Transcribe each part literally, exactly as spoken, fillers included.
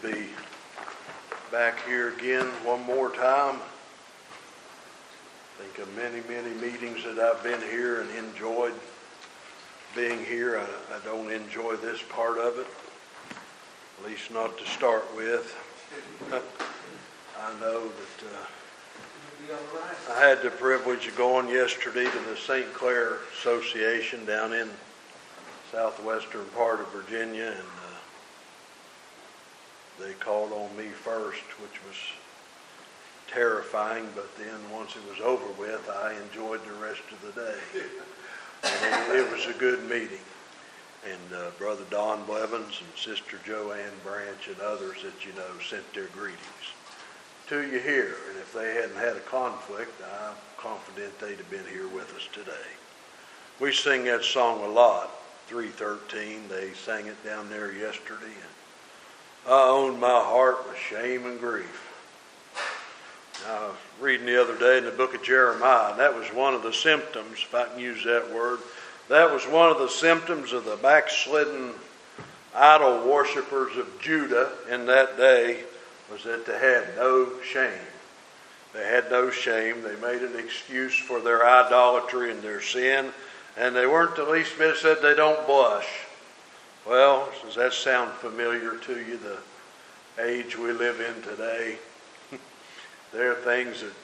to be back here again one more time. Think of many, many meetings that I've been here and enjoyed being here. I, I don't enjoy this part of it, at least not to start with. I know that uh, I had the privilege of going yesterday to the Saint Clair Association down in southwestern part of Virginia, and uh, they called on me first, which was terrifying, but then once it was over with, I enjoyed the rest of the day. And it, it was a good meeting. And uh, Brother Don Blevins and Sister Joanne Branch and others that you know sent their greetings to you here. And if they hadn't had a conflict, I'm confident they'd have been here with us today. We sing that song a lot, three thirteen. They sang it down there yesterday. And I own my heart with shame and grief. Now, I was reading the other day in the book of Jeremiah, and that was one of the symptoms, if I can use that word, that was one of the symptoms of the backslidden idol worshippers of Judah in that day, was that they had no shame. They had no shame. They made an excuse for their idolatry and their sin, and they weren't the least bit said they don't blush. Well, does that sound familiar to you, the age we live in today? There are things that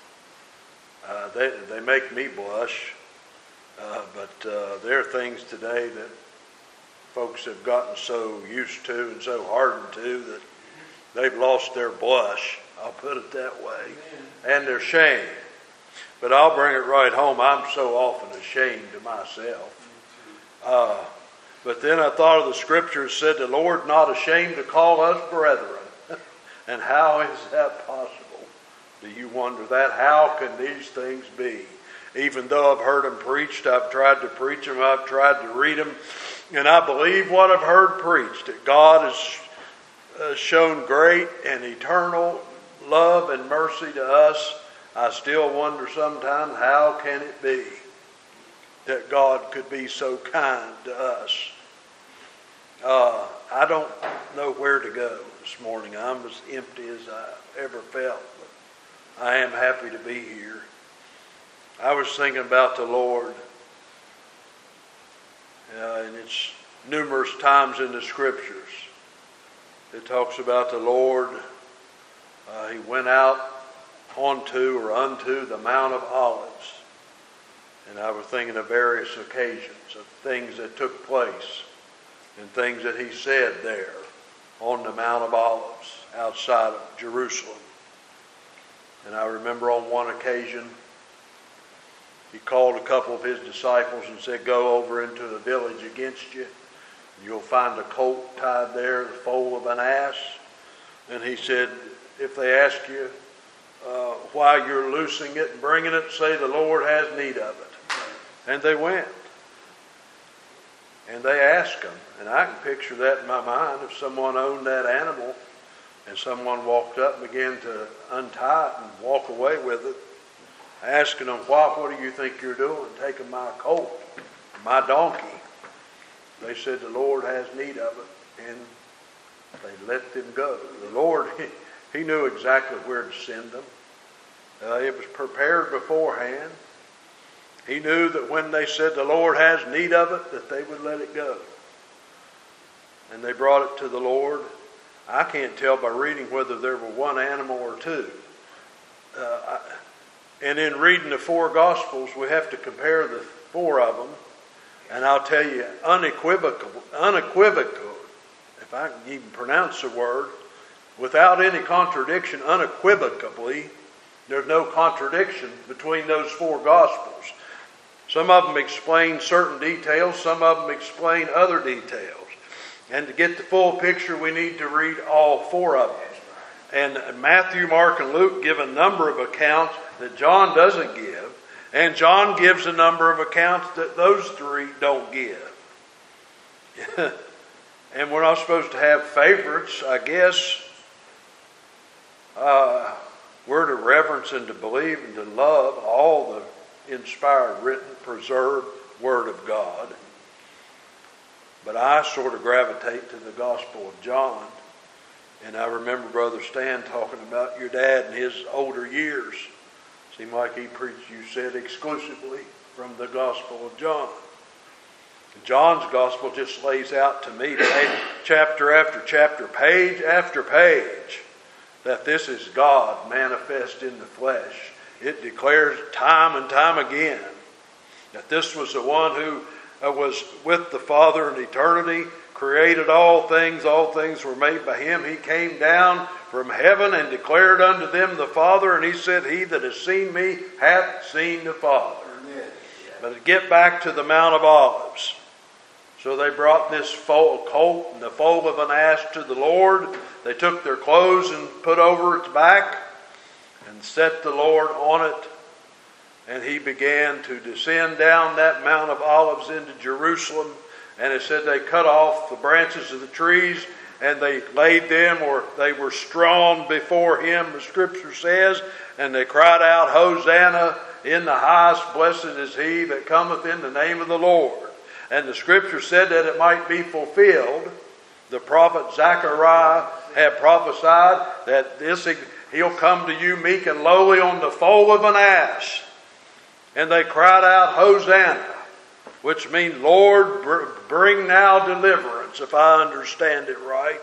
uh, they, they make me blush, uh, but uh, there are things today that folks have gotten so used to and so hardened to that they've lost their blush, I'll put it that way, and their shame. But I'll bring it right home. I'm so often ashamed of myself. Uh, but then I thought of the scriptures said, the Lord not ashamed to call us brethren. And how is that possible? Do you wonder that? How can these things be? Even though I've heard them preached, I've tried to preach them, I've tried to read them, and I believe what I've heard preached, that God has uh, shown great and eternal love and mercy to us. I still wonder sometimes, how can it be that God could be so kind to us? Uh, I don't know where to go this morning. I'm as empty as I ever felt. But I am happy to be here. I was thinking about the Lord. Uh, and it's numerous times in the scriptures. It talks about the Lord. Uh, he went out onto or unto the Mount of Olives. And I was thinking of various occasions of things that took place and things that he said there on the Mount of Olives outside of Jerusalem. And I remember on one occasion he called a couple of his disciples and said, go over into the village against you. You'll find a colt tied there, the foal of an ass. And he said, if they ask you uh, why you're loosing it and bringing it, say the Lord has need of it. And they went. And they asked him, and I can picture that in my mind, if someone owned that animal and someone walked up and began to untie it and walk away with it, asking them, why, what do you think you're doing, taking my colt, my donkey? They said the Lord has need of it, and they let them go. The Lord, he, he knew exactly where to send them. Uh, it was prepared beforehand. He knew that when they said the Lord has need of it, that they would let it go. And they brought it to the Lord. I can't tell by reading whether there were one animal or two. Uh, I, and in reading the four Gospels, we have to compare the four of them. And I'll tell you, unequivocal, unequivocal, if I can even pronounce the word, without any contradiction, unequivocally, there's no contradiction between those four Gospels. Some of them explain certain details, some of them explain other details. And to get the full picture, we need to read all four of them. And Matthew, Mark, and Luke give a number of accounts that John doesn't give. And John gives a number of accounts that those three don't give. And we're not supposed to have favorites, I guess. Uh, we're to reverence and to believe and to love all the inspired, written, preserved Word of God. But I sort of gravitate to the Gospel of John And I remember Brother Stan talking about your dad in his older years. Seemed like he preached, you said, exclusively from the Gospel of John. John's Gospel just lays out to me, chapter after chapter, page after page, that this is God manifest in the flesh. It declares time and time again that this was the one who was with the Father in eternity, created all things, all things were made by him. He came down from heaven and declared unto them the Father, and he said, he that has seen me hath seen the Father. Amen. But to get back to the Mount of Olives. So they brought this foal, colt and the foal of an ass to the Lord. They took their clothes and put over its back and set the Lord on it. And he began to descend down that Mount of Olives into Jerusalem. And it said they cut off the branches of the trees and they laid them, or they were strewn before him, the Scripture says. And they cried out, Hosanna in the highest, blessed is he that cometh in the name of the Lord. And the Scripture said that it might be fulfilled. The prophet Zechariah had prophesied that this he'll come to you meek and lowly on the foal of an ass. And they cried out, Hosanna, which means, Lord, bring now deliverance, if I understand it right.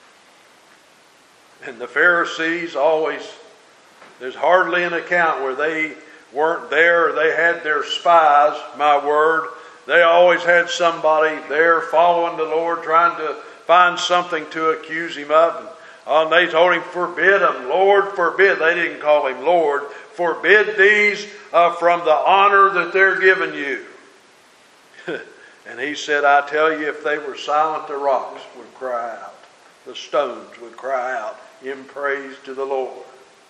And the Pharisees always, there's hardly an account where they weren't there or they had their spies, my word. They always had somebody there following the Lord, trying to find something to accuse him of. And, uh, and they told him, forbid him, Lord, forbid. They didn't call him Lord. Forbid these uh, from the honor that they're giving you. And he said, I tell you, if they were silent, the rocks would cry out. The stones would cry out in praise to the Lord.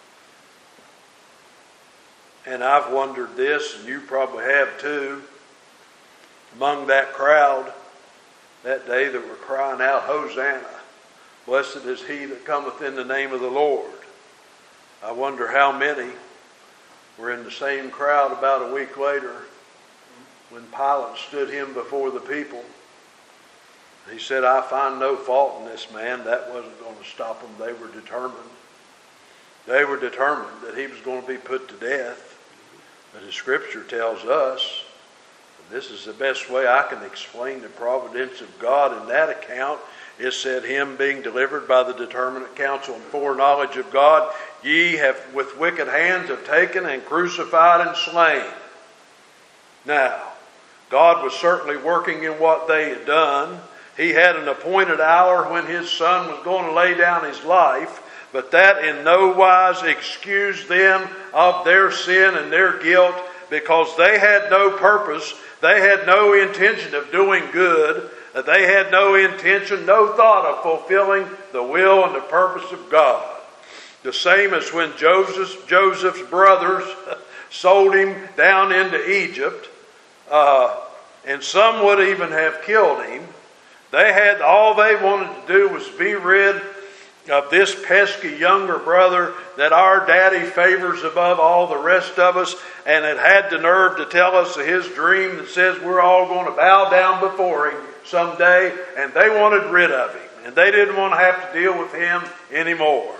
And I've wondered this, and you probably have too, among that crowd that day that were crying out, Hosanna, blessed is he that cometh in the name of the Lord. I wonder how many were in the same crowd about a week later when Pilate stood him before the people. He said, I find no fault in this man. That wasn't going to stop them. They were determined. They were determined that he was going to be put to death. But the Scripture tells us, and this is the best way I can explain the providence of God in that account, it said, him being delivered by the determinate counsel and foreknowledge of God, ye have with wicked hands have taken and crucified and slain. Now, God was certainly working in what they had done. He had an appointed hour when his Son was going to lay down his life, but that in no wise excused them of their sin and their guilt, because they had no purpose, they had no intention of doing good, they had no intention, no thought of fulfilling the will and the purpose of God. The same as when Joseph, Joseph's brothers sold him down into Egypt, uh, and some would even have killed him. They had, all they wanted to do was be rid of this pesky younger brother that our daddy favors above all the rest of us, and it had the nerve to tell us his dream that says we're all going to bow down before him someday, and they wanted rid of him, and they didn't want to have to deal with him anymore.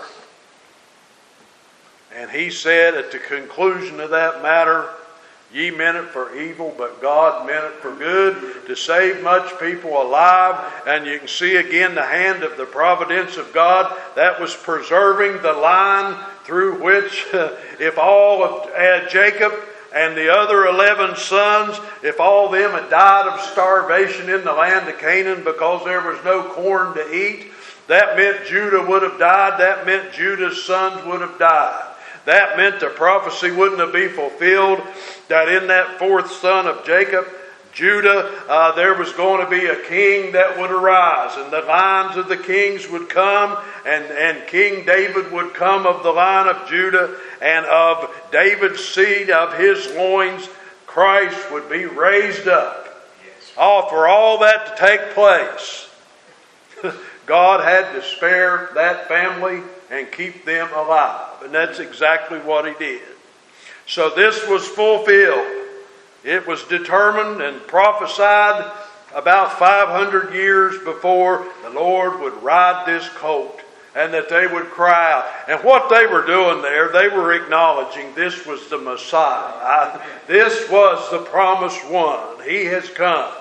And he said at the conclusion of that matter, ye meant it for evil, but God meant it for good, to save much people alive. And you can see again the hand of the providence of God that was preserving the line through which, if all of uh, Jacob and the other eleven sons, if all of them had died of starvation in the land of Canaan because there was no corn to eat, that meant Judah would have died. That meant Judah's sons would have died. That meant the prophecy wouldn't have been fulfilled, that in that fourth son of Jacob, Judah, uh, there was going to be a king that would arise, and the lines of the kings would come, and, and King David would come of the line of Judah, and of David's seed, of his loins, Christ would be raised up. Yes. Oh, for all that to take place, God had to spare that family and keep them alive. And that's exactly what he did. So this was fulfilled. It was determined and prophesied about five hundred years before the Lord would ride this colt and that they would cry out. And what they were doing there, they were acknowledging this was the Messiah. I, this was the promised one. He has come.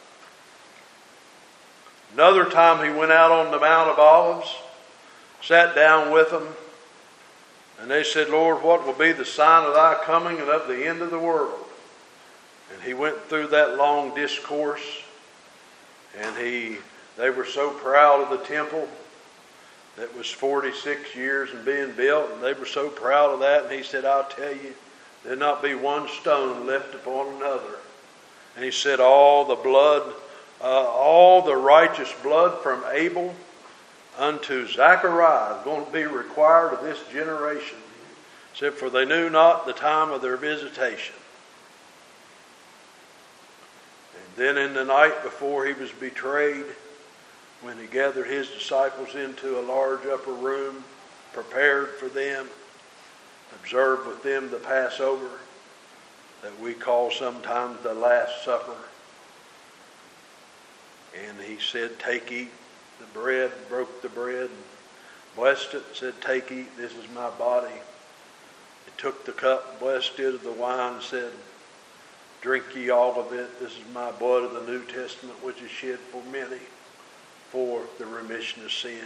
Another time he went out on the Mount of Olives, sat down with them, and they said, Lord, what will be the sign of thy coming and of the end of the world? And he went through that long discourse, and he they were so proud of the temple that was forty-six years in being built, and they were so proud of that, and he said, I'll tell you, there'll not be one stone left upon another. And he said, all the blood, uh, all the righteous blood from Abel unto Zechariah is going to be required of this generation. He said, for they knew not the time of their visitation. And then in the night before he was betrayed, when he gathered his disciples into a large upper room, prepared for them, observed with them the Passover, that we call sometimes the Last Supper. And he said, take, eat the bread, broke the bread, and blessed it, and said, take, eat, this is my body. He took the cup, blessed it of the wine, and said, drink ye all of it, this is my blood of the New Testament, which is shed for many, for the remission of sins.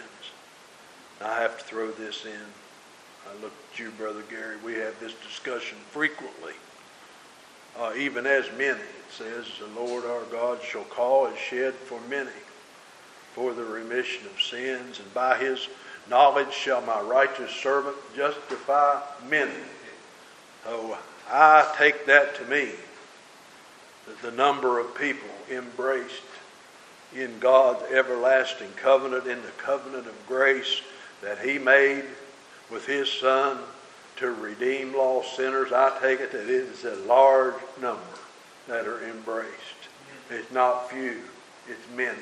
I have to throw this in. I look at you, Brother Gary. We have this discussion frequently. Uh, even as many, it says, the Lord our God shall call it shed for many, for the remission of sins, and by his knowledge shall my righteous servant justify many. So I take that to mean that the number of people embraced in God's everlasting covenant, in the covenant of grace that he made with his Son to redeem lost sinners, I take it that it is a large number that are embraced. It's not few, it's many.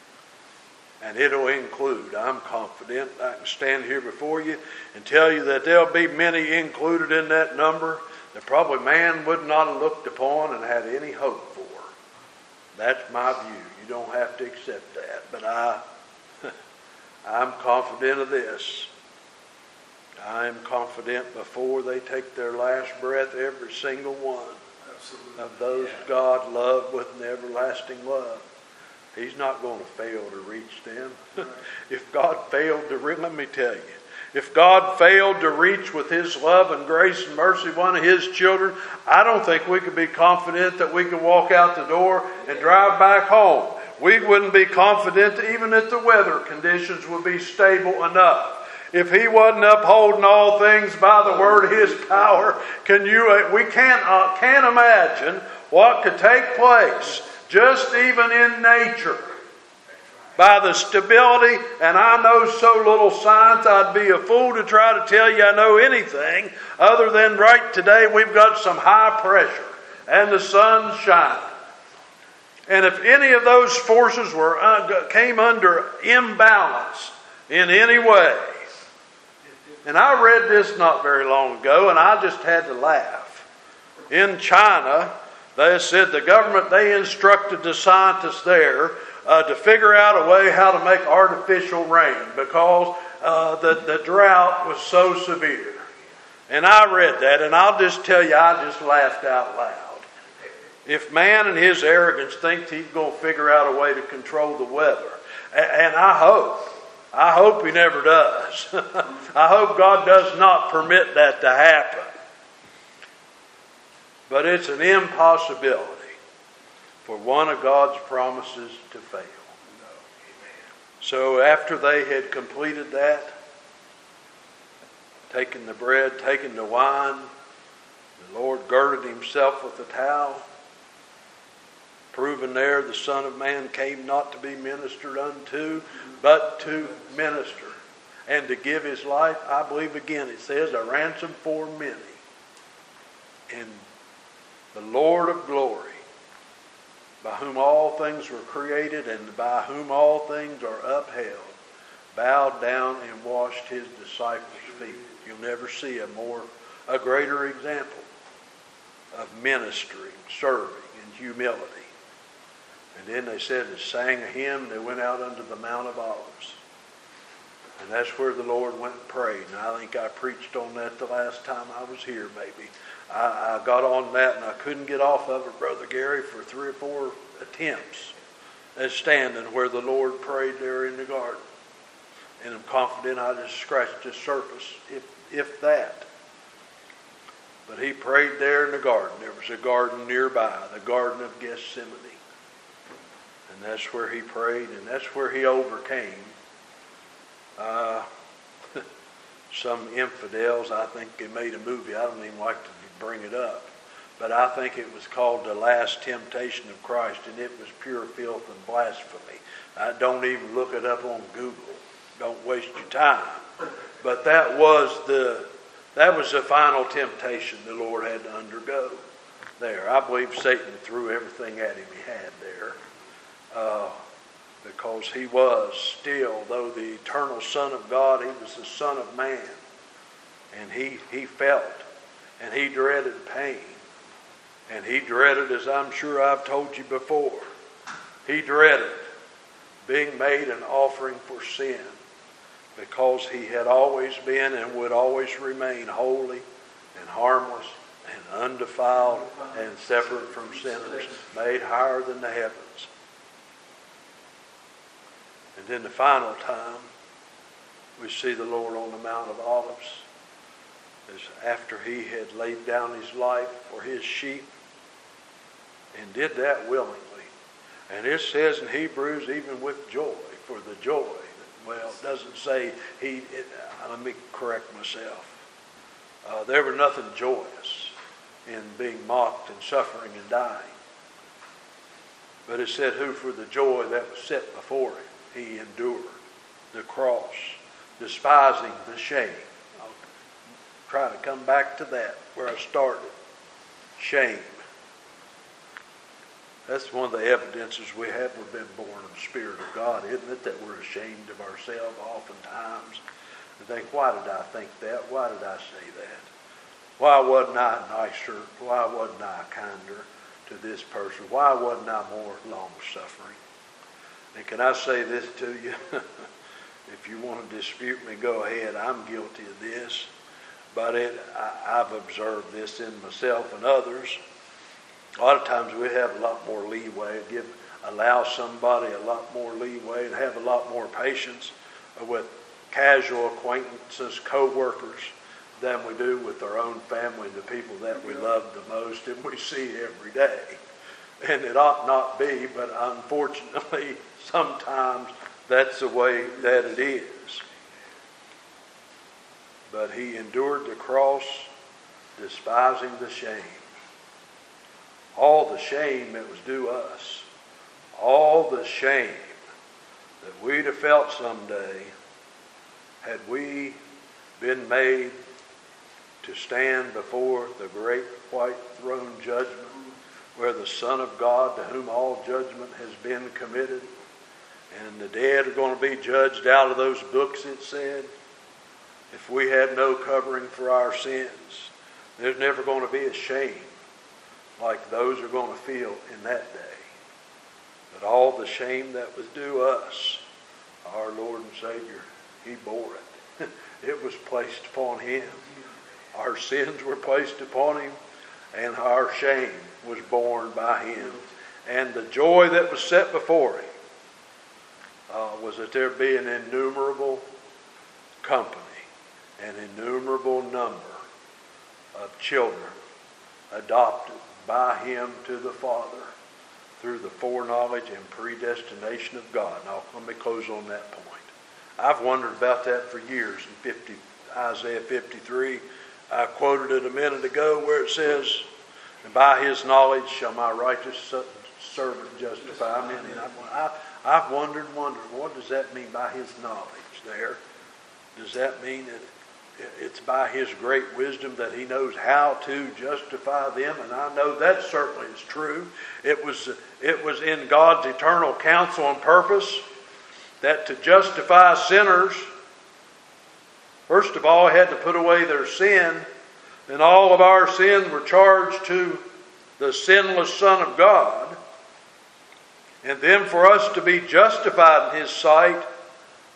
And it'll include, I'm confident, I can stand here before you and tell you that there'll be many included in that number that probably man would not have looked upon and had any hope for. That's my view. You don't have to accept that. But I, I'm confident of this. I am confident before they take their last breath, every single one Absolutely. Of those yeah. God loved with an everlasting love, he's not going to fail to reach them. Right. If God failed to reach, let me tell you, if God failed to reach with his love and grace and mercy one of his children, I don't think we could be confident that we could walk out the door and drive back home. We wouldn't be confident that even that the weather conditions would be stable enough. If he wasn't upholding all things by the word of his power, can you? We can't uh, can't imagine what could take place just even in nature by the stability. And I know so little science, I'd be a fool to try to tell you I know anything other than right today we've got some high pressure and the sun's shining. And if any of those forces were uh, came under imbalance in any way. And I read this not very long ago, and I just had to laugh. In China, they said the government, they instructed the scientists there uh, to figure out a way how to make artificial rain because uh, the, the drought was so severe. And I read that, and I'll just tell you, I just laughed out loud. If man in his arrogance thinks he's going to figure out a way to control the weather, and I hope, I hope he never does. I hope God does not permit that to happen. But it's an impossibility for one of God's promises to fail. So after they had completed that, taken the bread, taken the wine, the Lord girded himself with a towel, proving there the Son of Man came not to be ministered unto, but to minister and to give his life. I believe again it says a ransom for many. And the Lord of glory, by whom all things were created and by whom all things are upheld, bowed down and washed his disciples' feet. You'll never see a more, a greater example of ministering, serving, and humility. And then they said they sang a hymn and they went out under the Mount of Olives. And that's where the Lord went and prayed. And I think I preached on that the last time I was here, maybe. I, I got on that and I couldn't get off of it, Brother Gary, for three or four attempts at standing where the Lord prayed there in the garden. And I'm confident I just scratched the surface, if, if that. But he prayed there in the garden. There was a garden nearby, the Garden of Gethsemane. And that's where he prayed, and that's where he overcame uh, some infidels. I think they made a movie. I don't even like to bring it up. But I think it was called The Last Temptation of Christ, and it was pure filth and blasphemy. I don't even look it up on Google. Don't waste your time. But that was the that was the final temptation the Lord had to undergo there. I believe Satan threw everything at him he had there. Uh, because he was still, though the eternal Son of God, he was the Son of Man. And he, he felt, and he dreaded pain. And he dreaded, as I'm sure I've told you before, he dreaded being made an offering for sin, because he had always been and would always remain holy and harmless and undefiled and separate from sinners, made higher than the heavens. And then the final time, we see the Lord on the Mount of Olives, as after he had laid down his life for his sheep, and did that willingly. And it says in Hebrews, even with joy, for the joy. Well, it doesn't say he, it, uh, let me correct myself. Uh, there was nothing joyous in being mocked and suffering and dying. But it said, who for the joy that was set before him, he endured the cross, despising the shame. I'll try to come back to that, where I started. Shame. That's one of the evidences we have we've been born of the Spirit of God, isn't it? That we're ashamed of ourselves oftentimes. And think, why did I think that? Why did I say that? Why wasn't I nicer? Why wasn't I kinder to this person? Why wasn't I more long-suffering? And can I say this to you? If you want to dispute me, go ahead. I'm guilty of this. But it, I, I've observed this in myself and others. A lot of times we have a lot more leeway, give, allow somebody a lot more leeway and have a lot more patience with casual acquaintances, co-workers, than we do with our own family, the people that we love the most and we see every day. And it ought not be, but unfortunately, sometimes that's the way that it is. But he endured the cross, despising the shame. All the shame that was due us, all the shame that we'd have felt someday had we been made to stand before the great white throne judgment, where the Son of God, to whom all judgment has been committed, and the dead are going to be judged out of those books, it said. If we had no covering for our sins, there's never going to be a shame like those are going to feel in that day. But all the shame that was due us, our Lord and Savior, he bore it. It was placed upon him. Our sins were placed upon him, and our shame was borne by him. And the joy that was set before him uh, was that there be an innumerable company, an innumerable number of children adopted by him to the Father through the foreknowledge and predestination of God. Now, let me close on that point. I've wondered about that for years in fifty, Isaiah fifty-three. I quoted it a minute ago where it says, and by his knowledge shall my righteous servant justify many. And I've, I've wondered, wondered, what does that mean by his knowledge there? Does that mean that it's by his great wisdom that he knows how to justify them? And I know that certainly is true. It was, it was in God's eternal counsel and purpose that to justify sinners, first of all, he had to put away their sin, and all of our sins were charged to the sinless Son of God. And then for us to be justified in his sight,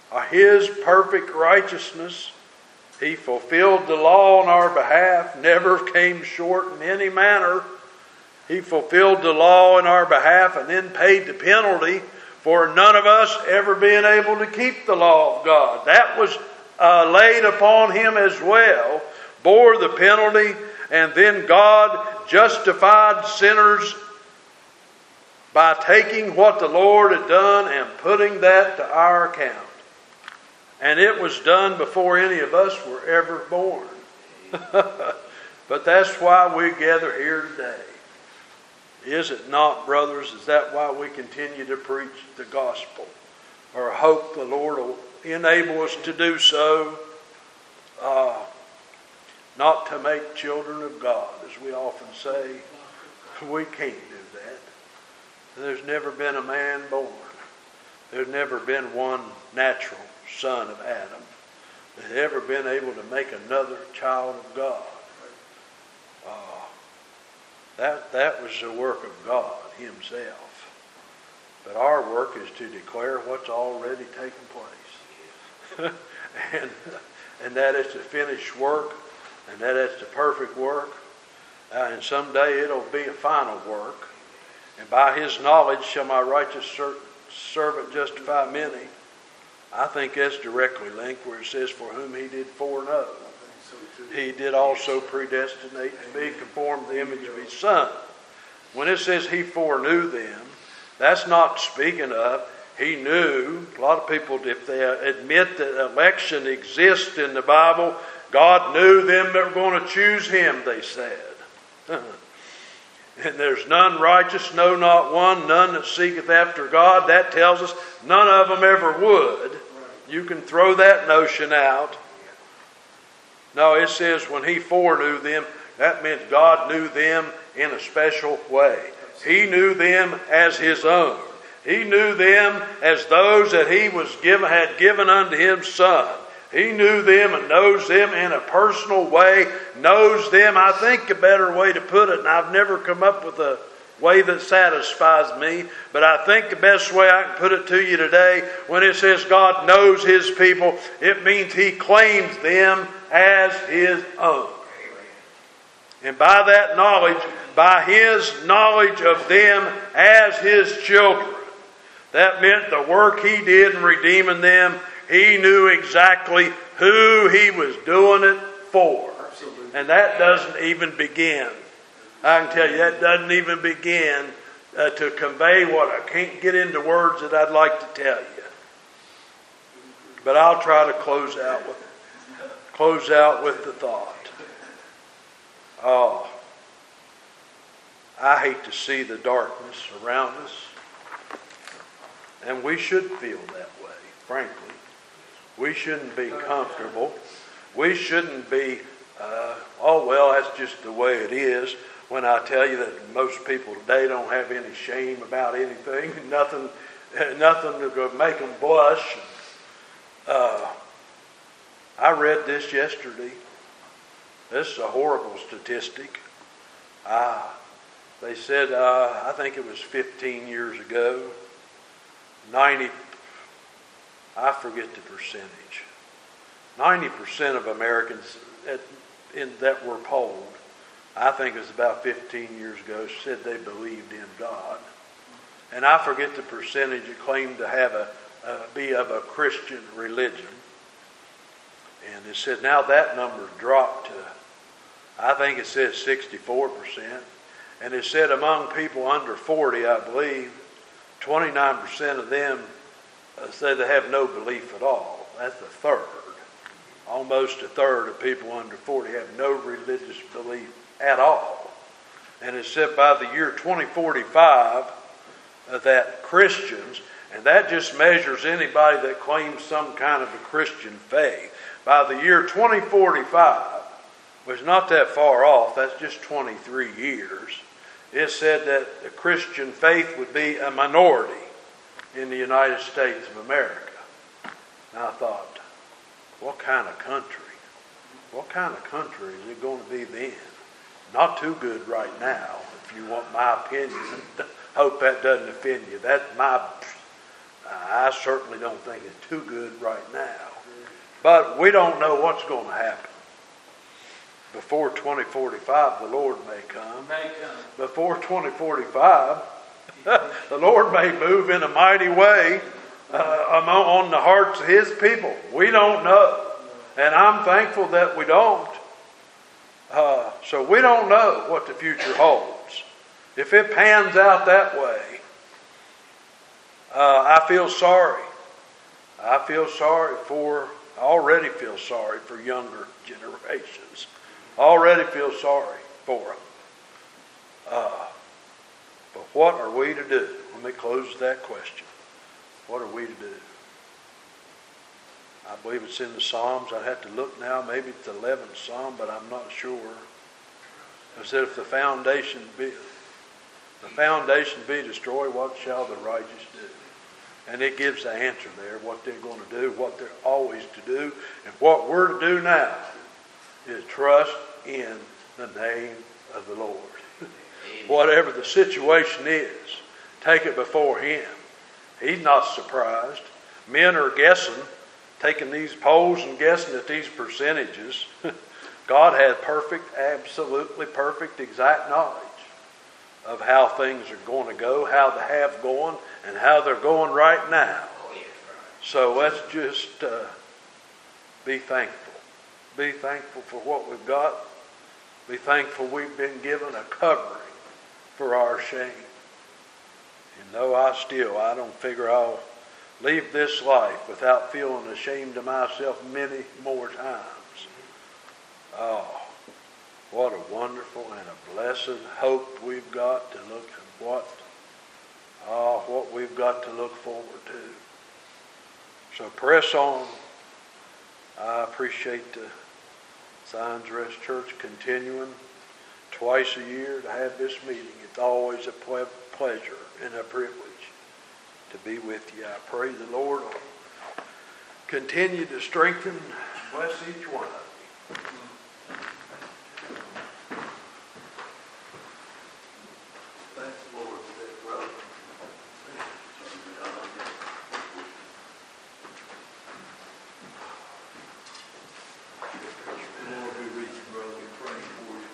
His perfect righteousness. He fulfilled the law on our behalf, never came short in any manner. He fulfilled the law in our behalf and then paid the penalty for none of us ever being able to keep the law of God. That was uh, laid upon him as well, bore the penalty, and then God justified sinners by taking what the Lord had done and putting that to our account. And it was done before any of us were ever born. But that's why we gather here today. Is it not, brothers? Is that why we continue to preach the gospel? Or hope the Lord will enable us to do so. Uh, not to make children of God, as we often say. We can't do that. There's never been a man born. There's never been one natural son of Adam that ever been able to make another child of God. Uh, that, that was the work of God himself. But our work is to declare what's already taken place. and, and that is the finished work, and that is the perfect work. Uh, and someday it'll be a final work. And by his knowledge shall my righteous ser- servant justify many. I think that's directly linked where it says, for whom he did foreknow, he did also predestinate to be conformed to the image of his Son. When it says he foreknew them, that's not speaking of he knew. A lot of people, if they admit that election exists in the Bible, God knew them that were going to choose him, they said. And there's none righteous, no, not one, none that seeketh after God. That tells us none of them ever would. You can throw that notion out. No, it says when he foreknew them, that means God knew them in a special way. He knew them as his own. He knew them as those that he was given, had given unto his Son. He knew them and knows them in a personal way, knows them. I think a better way to put it, and I've never come up with a way that satisfies me, but I think the best way I can put it to you today, when it says God knows his people, it means he claims them as his own. And by that knowledge, by his knowledge of them as his children, that meant the work he did in redeeming them, he knew exactly who he was doing it for. Absolutely. And that doesn't even begin. I can tell you, that doesn't even begin uh, to convey what I can't get into words that I'd like to tell you. But I'll try to close out with close out with the thought. Oh, I hate to see the darkness around us. And we should feel that way, frankly. We shouldn't be comfortable. We shouldn't be, uh, oh, well, that's just the way it is. When I tell you that most people today don't have any shame about anything, nothing nothing to make them blush. Uh, I read this yesterday. This is a horrible statistic. Uh, they said, uh, I think it was fifteen years ago, ninety I forget the percentage. ninety percent of Americans at, in, that were polled, I think it was about fifteen years ago, said they believed in God. And I forget the percentage that claimed to have a uh, be of a Christian religion. And it said now that number dropped to, I think it says sixty-four percent. And it said among people under forty, I believe, twenty-nine percent of them say they have no belief at all. That's a third. Almost a third of people under forty have no religious belief at all. And it said by the year twenty forty-five uh, that Christians, and that just measures anybody that claims some kind of a Christian faith. By the year twenty forty-five, which is not that far off, that's just twenty-three years, it said that the Christian faith would be a minority in the United States of America. And I thought, what kind of country? What kind of country is it going to be then? Not too good right now, if you want my opinion. Hope that doesn't offend you. That's my I certainly don't think it's too good right now. But we don't know what's going to happen. Before twenty forty-five, the Lord may come. May come. Before twenty forty-five, the Lord may move in a mighty way uh, on the hearts of His people. We don't know. And I'm thankful that we don't. Uh, so we don't know what the future holds. If it pans out that way, uh, I feel sorry. I feel sorry for, I already feel sorry for younger generations. I already feel sorry for them. Uh, but what are we to do? Let me close that question. What are we to do? I believe it's in the Psalms. I'd have to look now. Maybe it's the eleventh Psalm, but I'm not sure. It said, if the foundation be the foundation be destroyed, what shall the righteous do? And it gives the answer there, what they're going to do, what they're always to do. And what we're to do now is trust in the name of the Lord. Whatever the situation is, take it before Him. He's not surprised. Men are guessing, taking these polls and guessing at these percentages. God has perfect, absolutely perfect, exact knowledge of how things are going to go, how they have gone, and how they're going right now. So let's just uh, be thankful. Be thankful for what we've got. Be thankful we've been given a covering for our shame. And though I still, I don't figure I'll leave this life without feeling ashamed of myself many more times. Oh, what a wonderful and a blessed hope we've got to look at what, oh, what we've got to look forward to. So press on. I appreciate the Zion's Rest Church continuing twice a year to have this meeting. It's always a ple- pleasure and a privilege to be with you. I pray the Lord will continue to strengthen and bless each one of you. Thank the Lord for that, brother. Lord, we reach you, brother. We pray for you.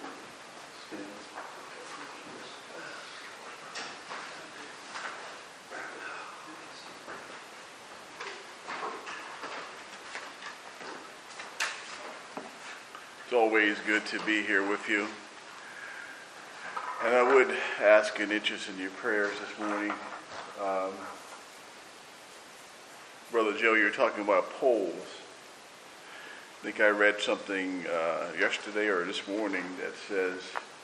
It's always good to be here with you. And I would ask an interest in your prayers this morning. Um, Brother Joe, you're talking about polls. I think I read something uh, yesterday or this morning that says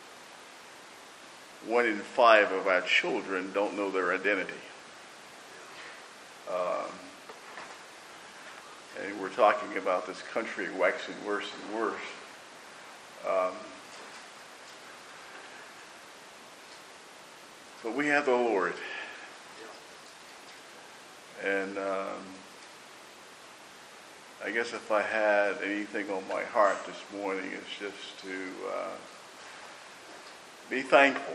one in five of our children don't know their identity. Um, and we're talking about this country waxing worse and worse. Um, but we have the Lord. And um, I guess if I had anything on my heart this morning, it's just to uh, be thankful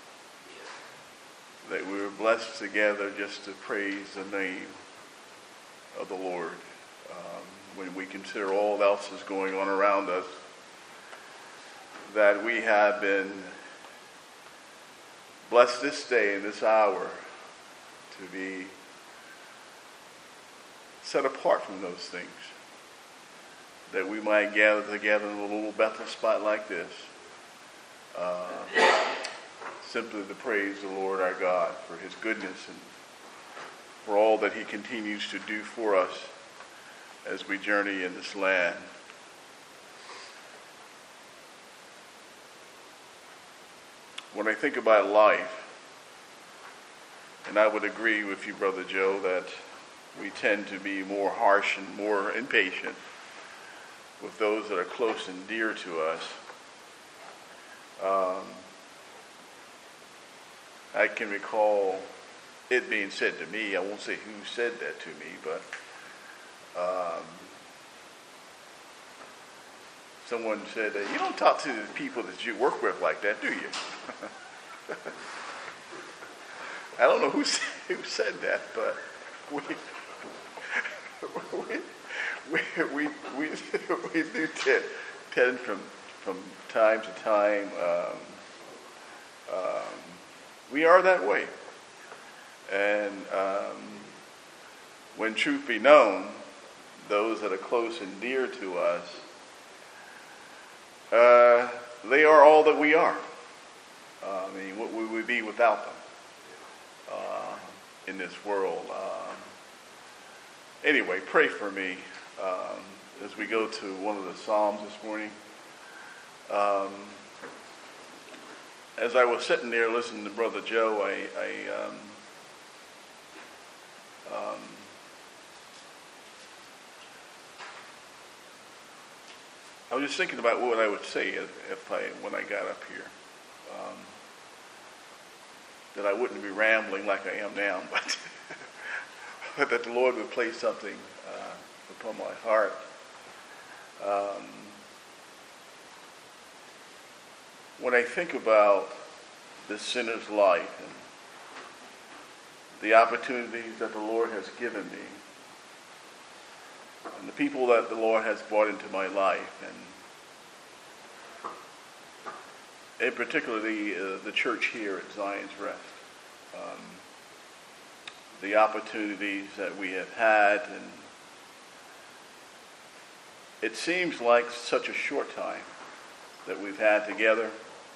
that we were blessed together just to praise the name of the Lord. Um, when we consider all else is going on around us, that we have been blessed this day and this hour to be set apart from those things, that we might gather together in a little Bethel spot like this, uh, simply to praise the Lord our God for His goodness and for all that He continues to do for us as we journey in this land. When I think about life, and I would agree with you, Brother Joe, that we tend to be more harsh and more impatient with those that are close and dear to us. Um, I can recall it being said to me, I won't say who said that to me, but um, someone said, you don't talk to the people that you work with like that, do you? I don't know who said, who said that, but we, we, we, we, we do tend, tend from, from time to time, um, um, we are that way. And um, when truth be known, those that are close and dear to us, uh, they are all that we are. Uh, I mean, what would we be without them uh, in this world? Um, anyway, pray for me um, as we go to one of the Psalms this morning. Um, as I was sitting there listening to Brother Joe, I, I um, um, I was just thinking about what I would say if, if I, when I got up here. Um, that I wouldn't be rambling like I am now, but, but that the Lord would place something uh, upon my heart. Um, when I think about the sinner's life and the opportunities that the Lord has given me, and the people that the Lord has brought into my life, and in particular the, uh, the church here at Zion's Rest, um, the opportunities that we have had, and it seems like such a short time that we've had together,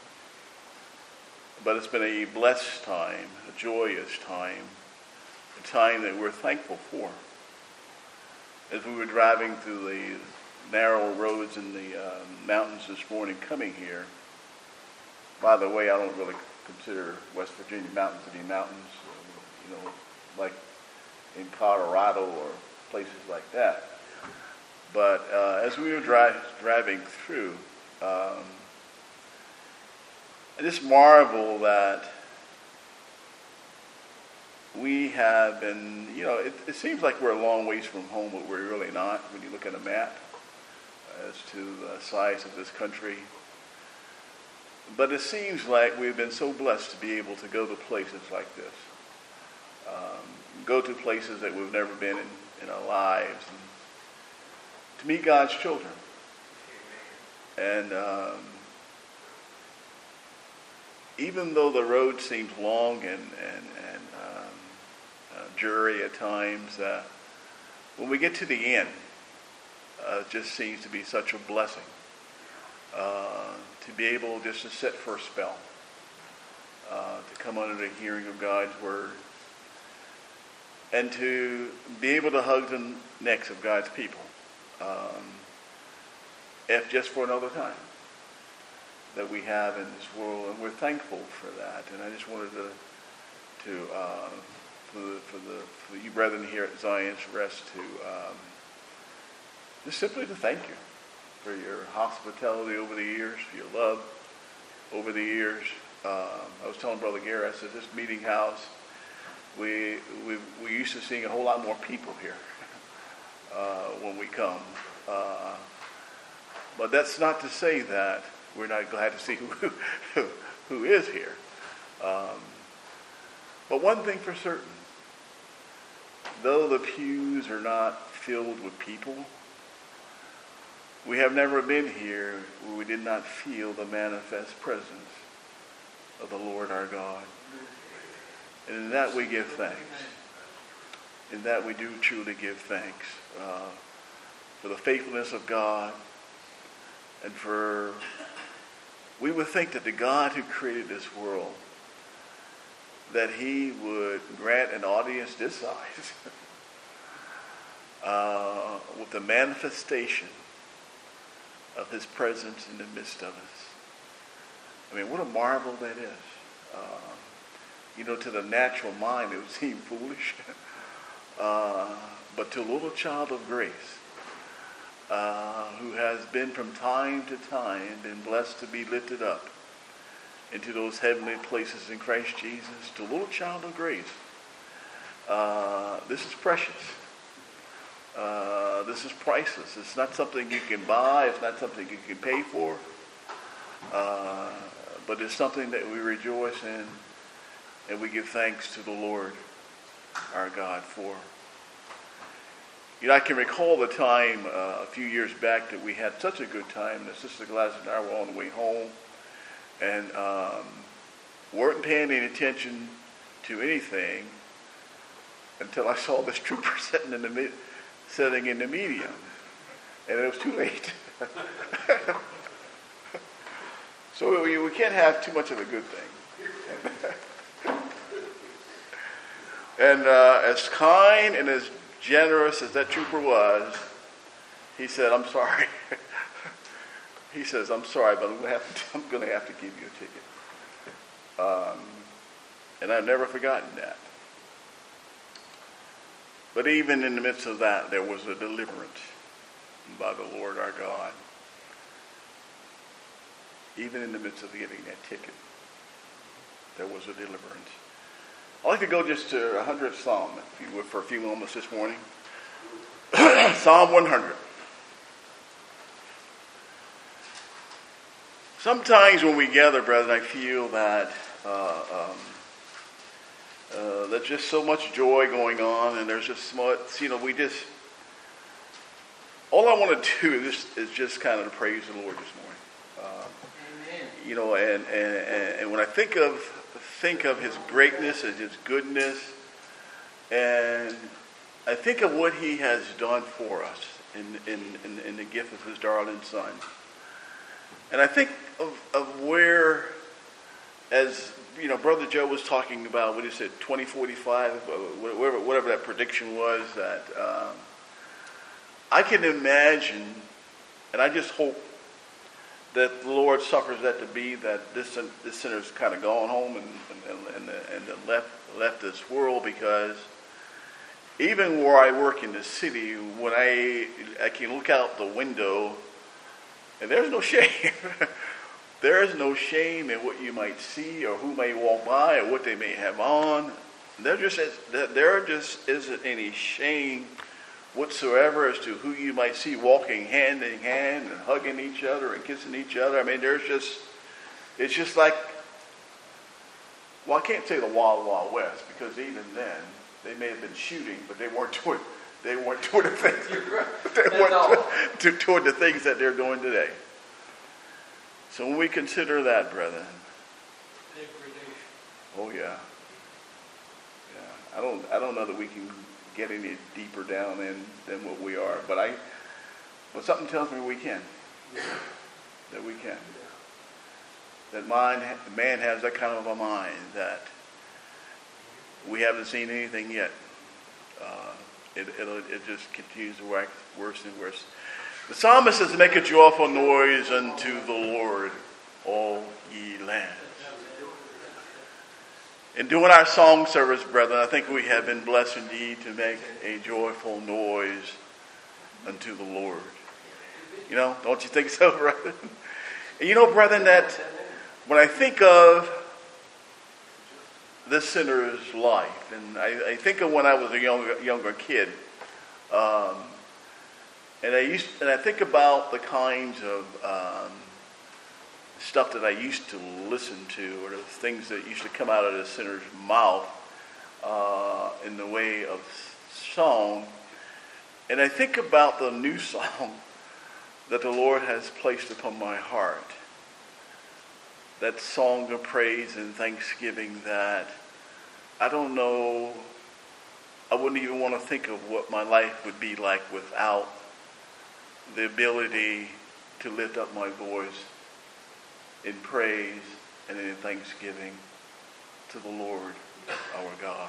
but it's been a blessed time, a joyous time, a time that we're thankful for. As we were driving through the narrow roads in the uh, mountains this morning coming here, by the way, I don't really consider West Virginia mountains to be mountains, you know, like in Colorado or places like that. But uh, as we were dri- driving through, um, I just marvel that we have been, you know, it, it seems like we're a long ways from home, but we're really not when you look at a map as to the size of this country. But it seems like we've been so blessed to be able to go to places like this, um, go to places that we've never been in, in our lives, and to meet God's children. And um, even though the road seems long and, and, and um, uh, dreary at times, uh, when we get to the end, uh, it just seems to be such a blessing. Uh, to be able just to sit for a spell, uh, to come under the hearing of God's word, and to be able to hug the necks of God's people, um, if just for another time that we have in this world, and we're thankful for that. And I just wanted to, to uh, for, the, for the for you brethren here at Zion's Rest, to um, just simply to thank you for your hospitality over the years, for your love over the years. Um, I was telling Brother Gary, I said, this meeting house, we we we used to seeing a whole lot more people here uh, when we come. Uh, but that's not to say that we're not glad to see who who, who is here. Um, but one thing for certain, though the pews are not filled with people, we have never been here where we did not feel the manifest presence of the Lord our God. And in that we give thanks. In that we do truly give thanks uh, for the faithfulness of God, and for, we would think that the God who created this world, that he would grant an audience this size uh, with the manifestation of his presence in the midst of us. I mean, what a marvel that is. Uh, you know, to the natural mind, it would seem foolish. uh, but to a little child of grace, uh, who has been from time to time been blessed to be lifted up into those heavenly places in Christ Jesus, to a little child of grace, uh, this is precious. Uh, this is priceless. It's not something you can buy. It's not something you can pay for. Uh, but it's something that we rejoice in, and we give thanks to the Lord our God for. You know, I can recall the time uh, a few years back that we had such a good time, and Sister Gladys and I were on the way home, and um, weren't paying any attention to anything until I saw this trooper sitting in the mid, sitting in the median, and it was too late. So we, we can't have too much of a good thing. And uh, as kind and as generous as that trooper was, he said, "I'm sorry." He says, "I'm sorry, but I'm going to have to, I'm going to have to give you a ticket." Um, and I've never forgotten that. But even in the midst of that, there was a deliverance by the Lord our God. Even in the midst of getting that ticket, there was a deliverance. I'd like to go just to one hundredth Psalm, if you would, for a few moments this morning. Psalm one hundred. Sometimes when we gather, brethren, I feel that uh, um, uh, there's just so much joy going on, and there's just so much, you know, we just, all I want to do is, is just kind of praise the Lord this morning. Um, Amen. You know, and, and, and when I think of think of his greatness and his goodness, and I think of what he has done for us in, in, in, in the gift of his darling son. And I think of, of where, as you know, Brother Joe was talking about, what he said, twenty forty-five, whatever, whatever that prediction was, that um, I can imagine, and I just hope that the Lord suffers that to be, that this this sinner's kind of gone home and and, and, and left left this world, because even where I work in the city, when I I can look out the window, and there's no shame. There is no shame in what you might see or who may walk by or what they may have on. There just is, there just isn't any shame whatsoever as to who you might see walking hand in hand and hugging each other and kissing each other. I mean, there's just, it's just like, well, I can't say the Wild Wild West, because even then they may have been shooting, but they weren't doing, they weren't doing the things, they weren't doing, doing the things that they're doing today. So when we consider that, brethren, oh yeah, yeah, I don't, I don't know that we can get any deeper down in than what we are, but I, but something tells me we can, yeah. that we can, yeah. that mind, man has that kind of a mind that we haven't seen anything yet. Uh, it, it'll, it just continues to wax worse and worse. The psalmist says, "Make a joyful noise unto the Lord, all ye lands." In doing our song service, brethren, I think we have been blessed indeed to make a joyful noise unto the Lord. You know, don't you think so, brethren? And you know, brethren, that when I think of this sinner's life, and I, I think of when I was a younger, younger kid, um, and I used, and I think about the kinds of um, stuff that I used to listen to, or the things that used to come out of the sinner's mouth uh, in the way of song. And I think about the new song that the Lord has placed upon my heart. That song of praise and thanksgiving that I don't know, I wouldn't even want to think of what my life would be like without the ability to lift up my voice in praise and in thanksgiving to the Lord our God.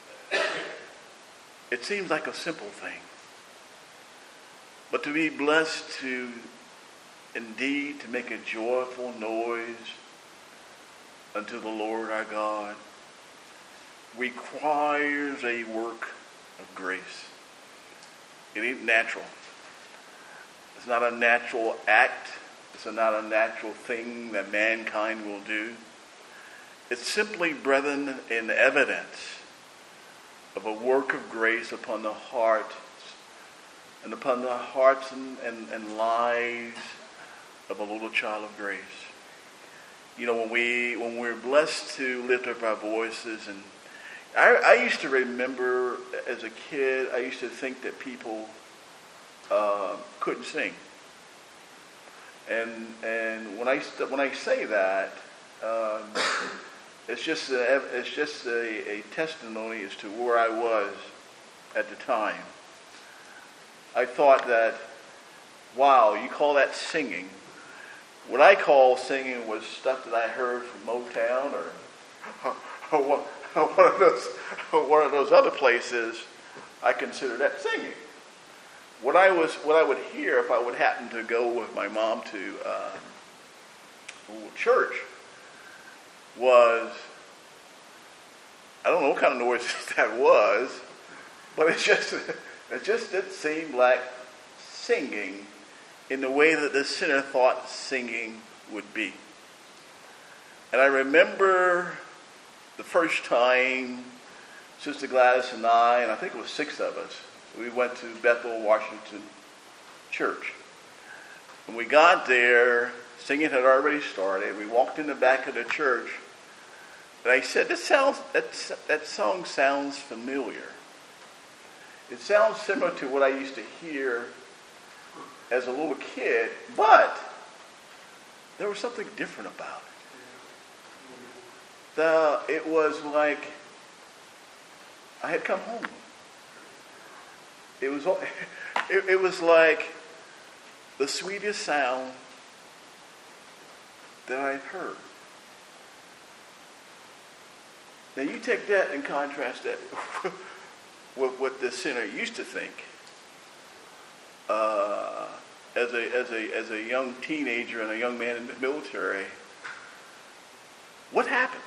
It seems like a simple thing, but to be blessed to indeed to make a joyful noise unto the Lord our God requires a work of grace. It ain't natural. It's not a natural act. It's not a natural thing that mankind will do. It's simply, brethren, an evidence of a work of grace upon the heart and upon the hearts and, and, and lives of a little child of grace. You know, when we when we're blessed to lift up our voices and I, I used to remember as a kid, I used to think that people uh, couldn't sing. And and when I st- when I say that, um, it's just a, it's just a, a testimony as to where I was at the time. I thought that, wow, you call that singing? What I call singing was stuff that I heard from Motown or, or, one, or one of those or one of those other places. I consider that singing. What I was, what I would hear if I would happen to go with my mom to uh, church was, I don't know what kind of noise that was, but it just it just didn't seem like singing in the way that the sinner thought singing would be. And I remember the first time Sister Gladys and I, and I think it was six of us, we went to Bethel, Washington Church. When we got there, singing had already started. We walked in the back of the church, and I said, "This sounds that that song sounds familiar. It sounds similar to what I used to hear as a little kid, but there was something different about it. The it was like I had come home. It was it, it was like the sweetest sound that I've heard." Now you take that and contrast that with what the sinner used to think uh, as a as a as a young teenager and a young man in the military. What happened?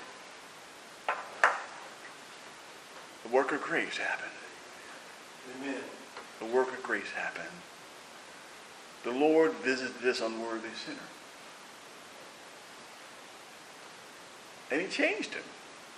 The work of grace happened. Amen. The work of grace happened. The Lord visited this unworthy sinner. And he changed him.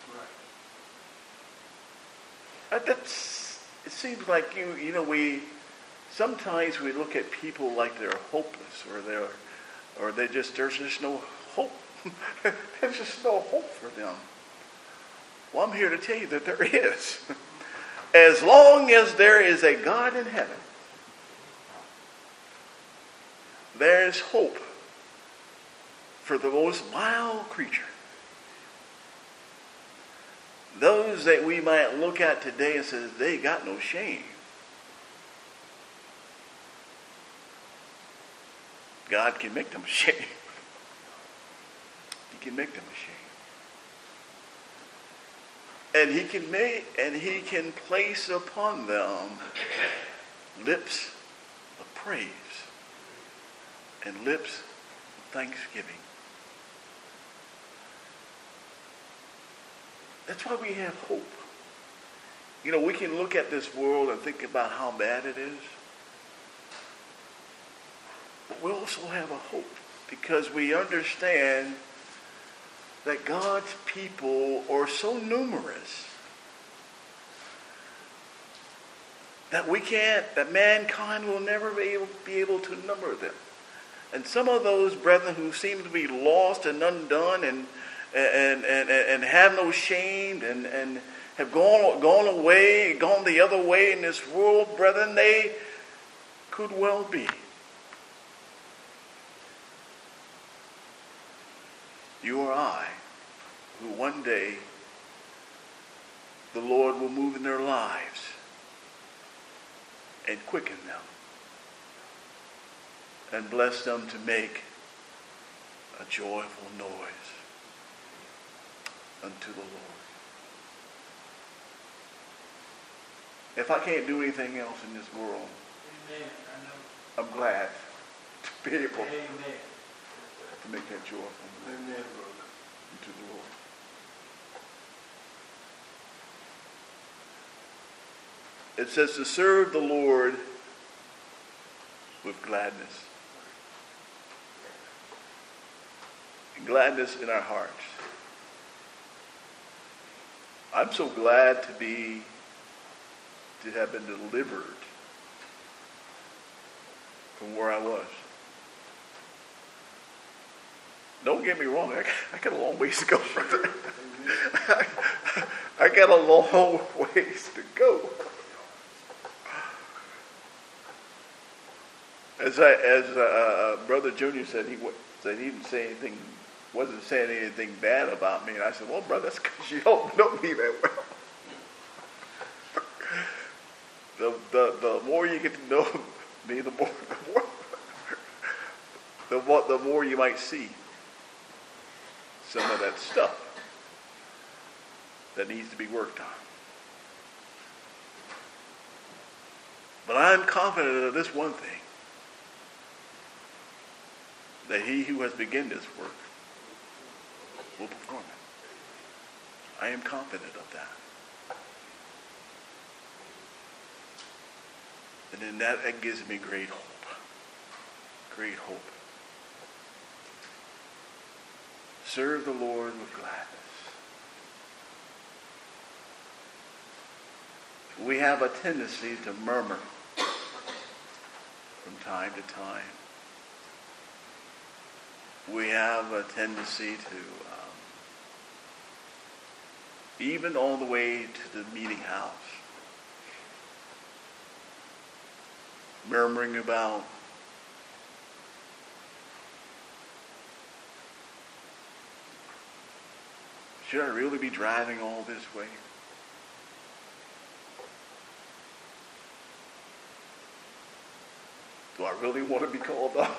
Right. That's, it seems like, you you know, we, sometimes we look at people like they're hopeless or they're, or they just, there's just no hope. There's just no hope for them. Well, I'm here to tell you that there is. As long as there is a God in heaven, there is hope for the most vile creature. Those that we might look at today and say, they got no shame. God can make them ashamed. He can make them ashamed. And he can make, and he can place upon them lips of praise and lips of thanksgiving. That's why we have hope. You know, we can look at this world and think about how bad it is. But we also have a hope because we understand that God's people are so numerous that we can't, that mankind will never be able, be able to number them. And some of those brethren who seem to be lost and undone and and and, and have no shame and, and have gone gone away, gone the other way in this world, brethren, they could well be. You or I, who one day the Lord will move in their lives and quicken them and bless them to make a joyful noise unto the Lord. If I can't do anything else in this world, Amen. I know. I'm glad to be able Amen. to make that joyful noise Amen, brother. unto the Lord. It says to serve the Lord with gladness. Gladness in our hearts. I'm so glad to be, to have been delivered from where I was. Don't get me wrong, I, I got a long ways to go. I, I, got a long ways to go. As I, as uh, uh, Brother Junior said, he said he didn't say anything, wasn't saying anything bad about me. And I said, well, brother, that's because you don't know me that well. the, the the more you get to know me, the more the more the more, the more you might see some of that stuff that needs to be worked on. But I'm confident of this one thing, that he who has begun this work will perform it. I am confident of that. And in that, that gives me great hope. Great hope. Serve the Lord with gladness. We have a tendency to murmur from time to time. We have a tendency to, um, even all the way to the meeting house, murmuring about should I really be driving all this way? Do I really want to be called up?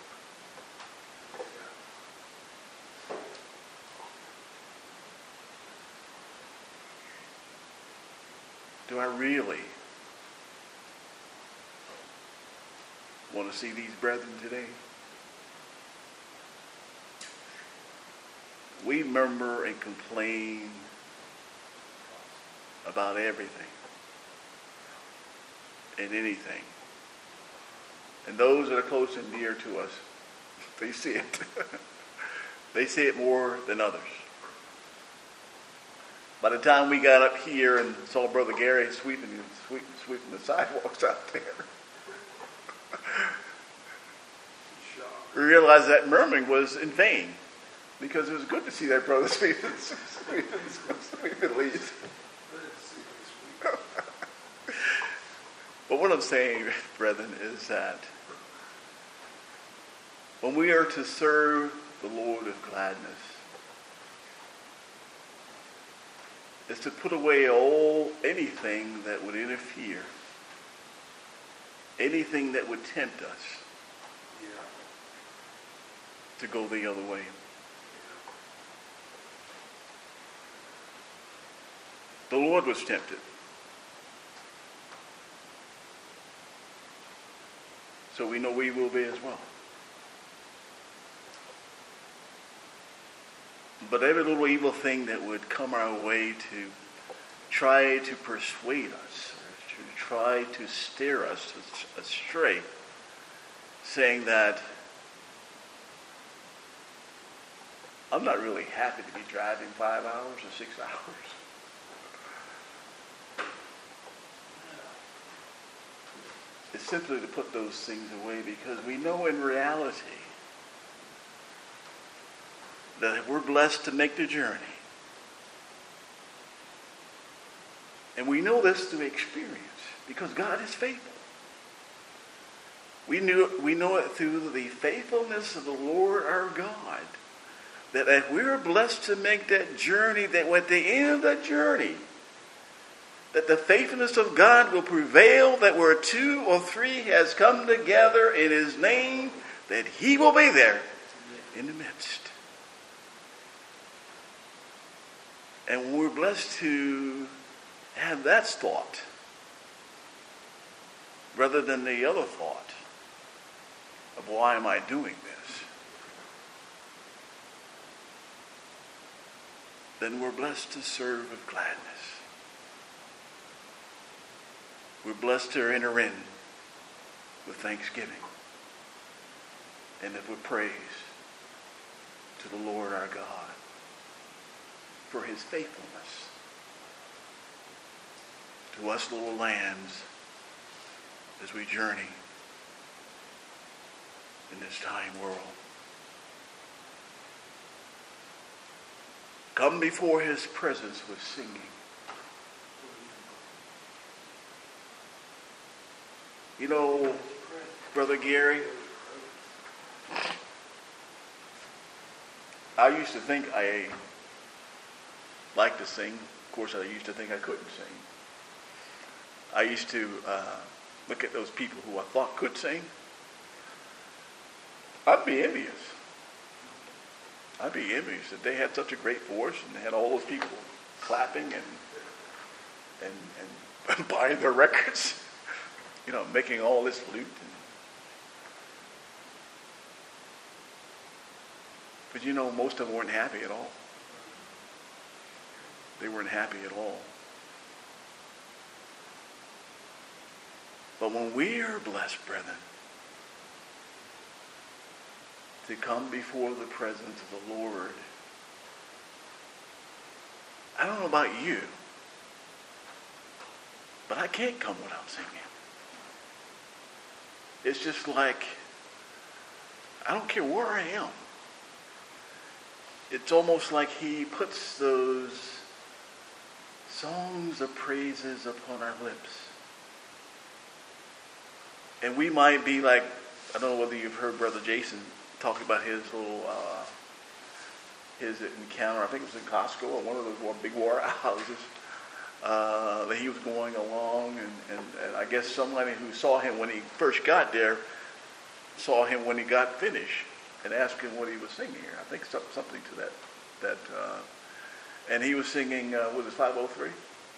Do I really want to see these brethren today? We murmur and complain about everything and anything. And those that are close and dear to us, they see it. They see it more than others. By the time we got up here and saw Brother Gary sweeping, sweeping, sweeping the sidewalks out there, we realized that murmuring was in vain, because it was good to see that brother sweeping, sweeping, sweeping leaves. But what I'm saying, brethren, is that when we are to serve the Lord with gladness, is to put away all anything that would interfere, anything that would tempt us yeah. to go the other way. The Lord was tempted. So we know we will be as well. But every little evil thing that would come our way to try to persuade us, or to try to steer us astray, saying that I'm not really happy to be driving five hours or six hours. It's simply to put those things away, because we know in reality that we're blessed to make the journey. And we know this through experience, because God is faithful. We knew we know it through the faithfulness of the Lord our God, that if we're blessed to make that journey, that at the end of the journey, that the faithfulness of God will prevail, that where two or three has come together in his name, that he will be there in the midst. And we're blessed to have that thought rather than the other thought of why am I doing this? Then we're blessed to serve with gladness. We're blessed to enter in with thanksgiving and with praise to the Lord our God for his faithfulness to us little lambs as we journey in this time world. Come before his presence with singing. You know, Brother Gary, I used to think I liked to sing. Of course, I used to think I couldn't sing. I used to uh, look at those people who I thought could sing. I'd be envious. I'd be envious that they had such a great voice and they had all those people clapping and and, and buying their records, you know, making all this loot. And, but you know, most of them weren't happy at all. They weren't happy at all. But when we are blessed, brethren, to come before the presence of the Lord, I don't know about you, but I can't come without singing. It's just like, I don't care where I am. It's almost like he puts those songs of praises upon our lips. And we might be like, I don't know whether you've heard Brother Jason talking about his little, uh, his encounter, I think it was in Costco or one of those more big warehouses, uh, that he was going along, and, and, and I guess somebody who saw him when he first got there saw him when he got finished and asked him what he was singing here. I think some, something to that, that, uh, and he was singing, uh, was it five oh three?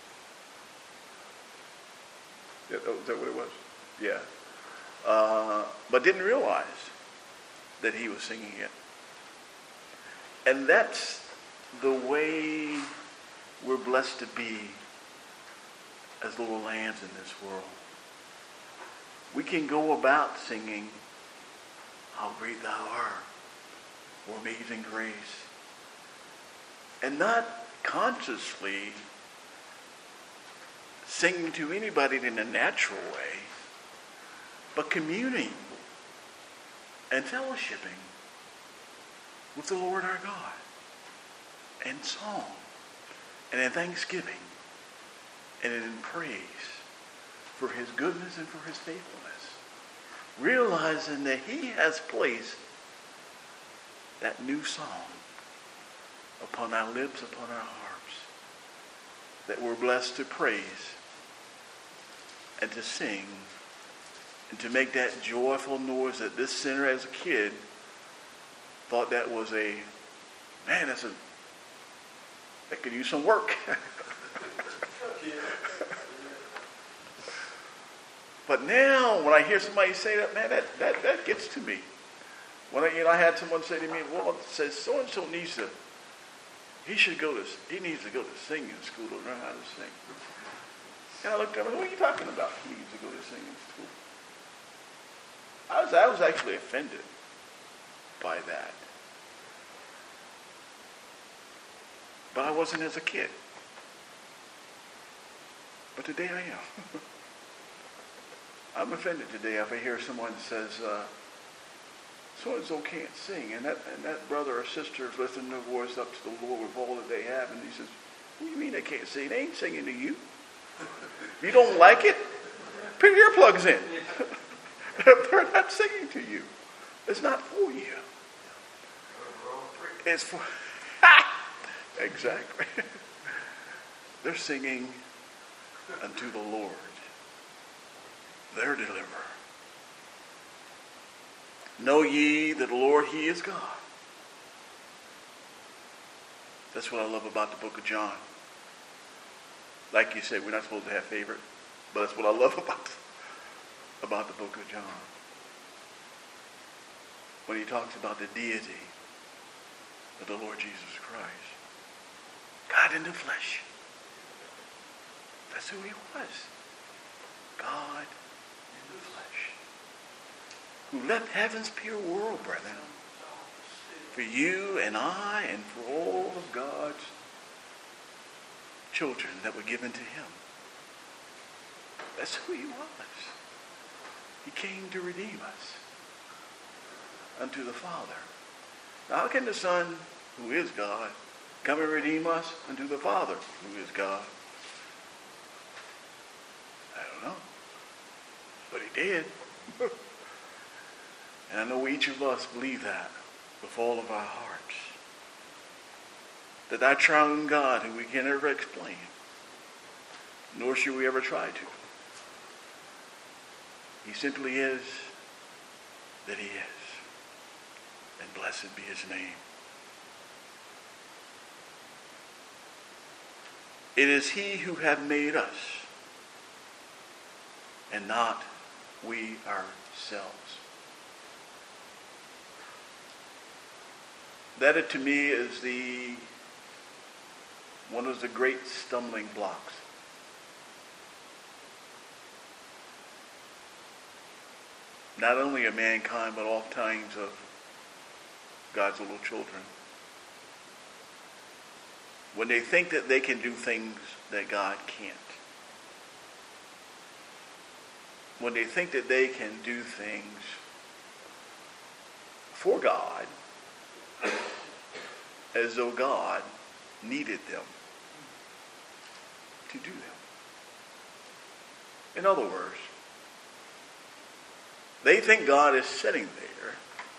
Yeah, oh, is that what it was? Yeah. Uh, but didn't realize that he was singing it. And that's the way we're blessed to be as little lambs in this world. We can go about singing, "How great thou art," or "Amazing grace," and not consciously singing to anybody in a natural way, but communing and fellowshipping with the Lord our God in song and in thanksgiving and in praise for his goodness and for his faithfulness, realizing that he has placed that new song upon our lips, upon our hearts, that we're blessed to praise and to sing and to make that joyful noise that this sinner as a kid thought that was a, man, that's a, that could use some work. But now when I hear somebody say that, man, that, that, that gets to me. When I, you know, I had someone say to me, well, it says so-and-so needs to, he should go to, he needs to go to singing school to learn how to sing. And I looked at him, what are you talking about? He needs to go to singing school. I was, I was actually offended by that. But I wasn't as a kid. But today I am. I'm offended today if I hear someone says, uh, so-and-so can't sing, and that, and that brother or sister is lifting their voice up to the Lord with all that they have, and he says, what do you mean they can't sing? They ain't singing to you. If you don't like it, put your earplugs in. They're not singing to you. It's not for you. It's for... Exactly. They're singing unto the Lord, their deliverer. Know ye that the Lord, he is God. That's what I love about the book of John. Like you said, we're not supposed to have favorite, but that's what I love about, about the book of John. When he talks about the deity of the Lord Jesus Christ. God in the flesh. That's who he was. God in the flesh. Who left heaven's pure world, brethren, for you and I and for all of God's children that were given to him. That's who he was. He came to redeem us unto the Father. Now, how can the Son, who is God, come and redeem us unto the Father, who is God? I don't know. but he did. And I know each of us believe that with all of our hearts. That that triune God who we can never explain, nor should we ever try to. He simply is that he is. And blessed be his name. It is he who hath made us, and not we ourselves. That it, to me, is the one of the great stumbling blocks. Not only of mankind, but oftentimes of God's little children. When they think that they can do things that God can't. When they think that they can do things for God as though God needed them to do them. In other words, they think God is sitting there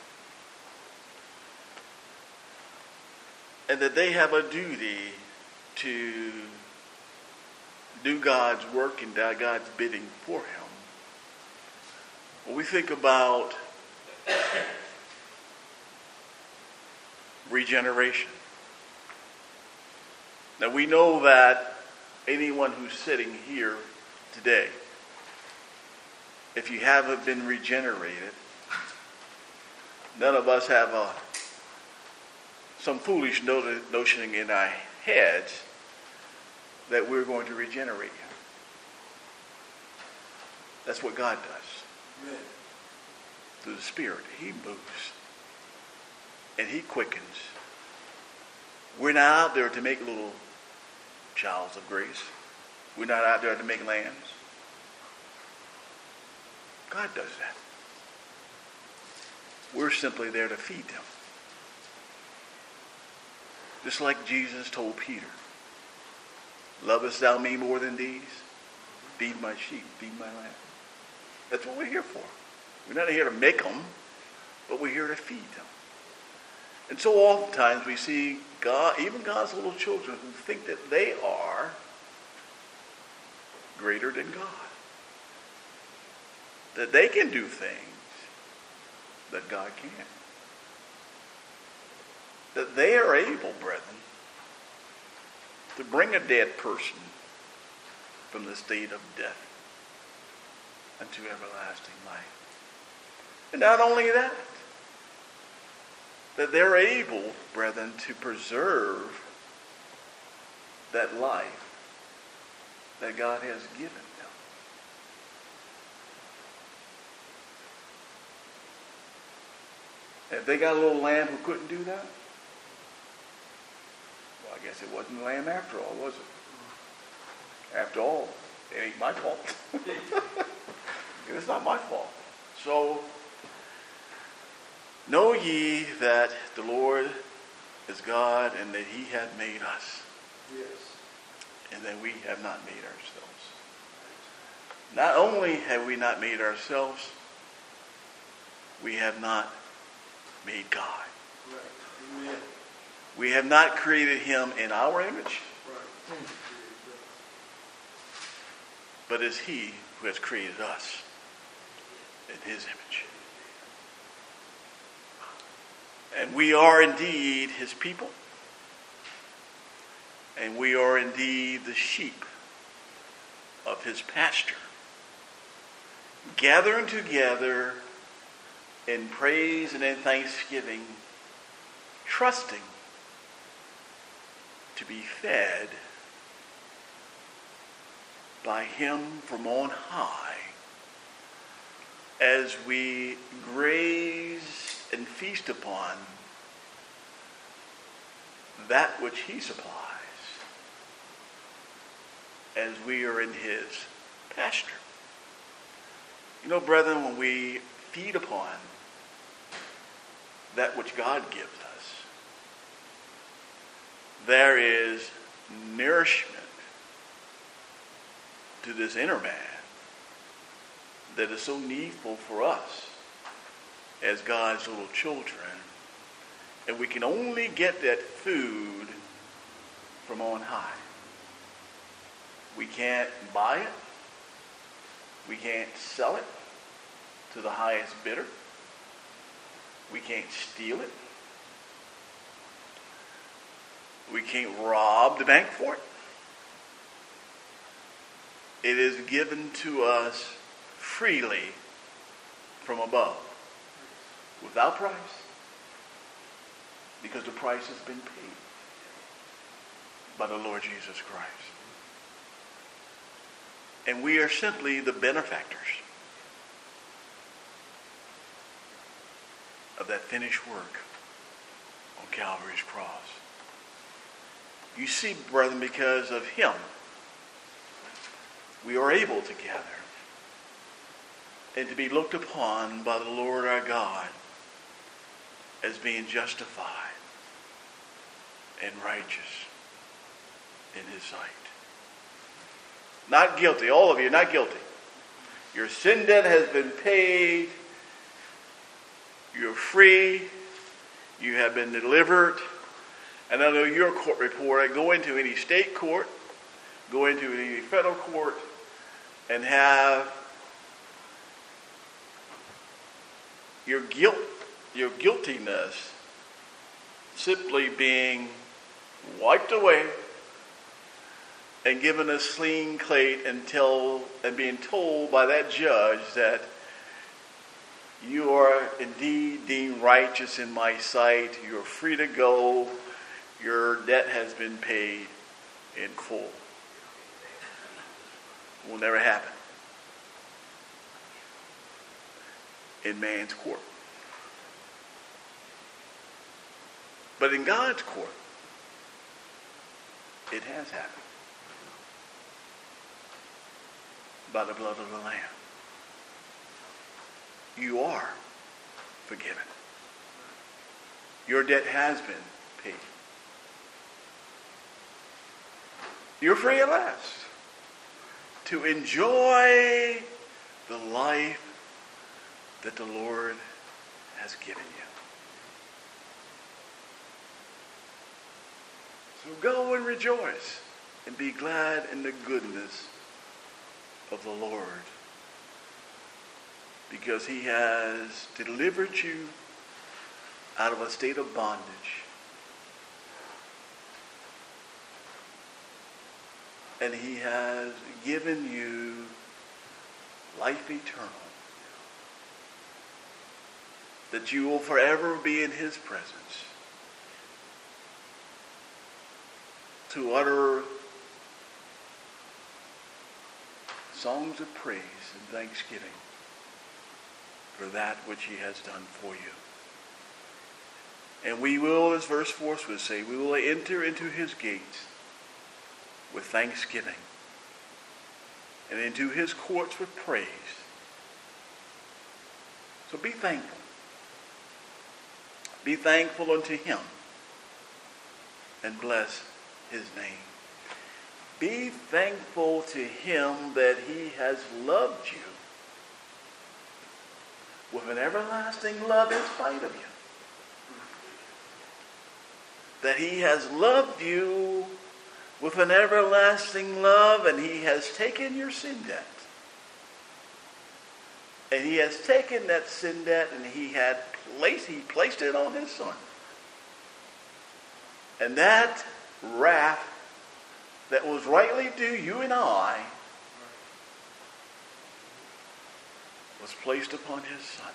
and that they have a duty to do God's work and do God's bidding for him. When we think about regeneration, now we know that anyone who's sitting here today, if you haven't been regenerated, none of us have a some foolish notion in our heads that we're going to regenerate you. That's what God does. Amen. Through the Spirit, he moves and he quickens. We're not out there to make little childs of grace. We're not out there to make lambs. God does that. We're simply there to feed them. Just like Jesus told Peter, lovest thou me more than these? Feed my sheep, feed my lamb. That's what we're here for. We're not here to make them, but we're here to feed them. And so oftentimes we see God, even God's little children, who think that they are greater than God. That they can do things that God can't. That they are able, brethren, to bring a dead person from the state of death unto everlasting life. And not only that, that they're able, brethren, to preserve that life that God has given them. If they got a little lamb who couldn't do that, well, I guess it wasn't a lamb after all, was it? After all, it ain't my fault. It's not my fault. So, know ye that the Lord is God and that he hath made us. Yes. And that we have not made ourselves. Not only have we not made ourselves, we have not made God. Right. Amen. We have not created him in our image, Right. but it's he who has created us in his image. And we are indeed his people. And we are indeed the sheep of his pasture. Gathering together in praise and in thanksgiving, trusting to be fed by him from on high as we graze and feast upon that which he supplies as we are in his pasture. You know, brethren, when we feed upon that which God gives us, there is nourishment to this inner man that is so needful for us as God's little children. And we can only get that food from on high. We can't buy it. We can't sell it to the highest bidder. We can't steal it. We can't rob the bank for it. It is given to us freely from above, without price, because the price has been paid by the Lord Jesus Christ. And we are simply the benefactors of that finished work on Calvary's cross. You see, brethren, because of him, we are able to gather and to be looked upon by the Lord our God as being justified and righteous in his sight. Not guilty. All of you, not guilty. Your sin debt has been paid. You're free. You have been delivered. And I know your court report, go into any state court, go into any federal court, and have your guilt, your guiltiness simply being wiped away and given a clean slate until and being told by that judge that you are indeed deemed righteous in my sight. You are free to go. Your debt has been paid in full. It will never happen in man's court. But in God's court, it has happened by the blood of the Lamb. You are forgiven. Your debt has been paid. You're free at last to enjoy the life that the Lord has given you. So go and rejoice and be glad in the goodness of the Lord, because he has delivered you out of a state of bondage. And he has given you life eternal, that you will forever be in his presence to utter songs of praise and thanksgiving for that which he has done for you. And we will, as verse four would say, we will enter into his gates with thanksgiving and into his courts with praise. So be thankful. Be thankful unto him and bless his name. Be thankful to him that he has loved you with an everlasting love in spite of you. That he has loved you with an everlasting love, and he has taken your sin debt. And he has taken that sin debt and he had placed, he placed it on his son. And that wrath that was rightly due you and I was placed upon his son.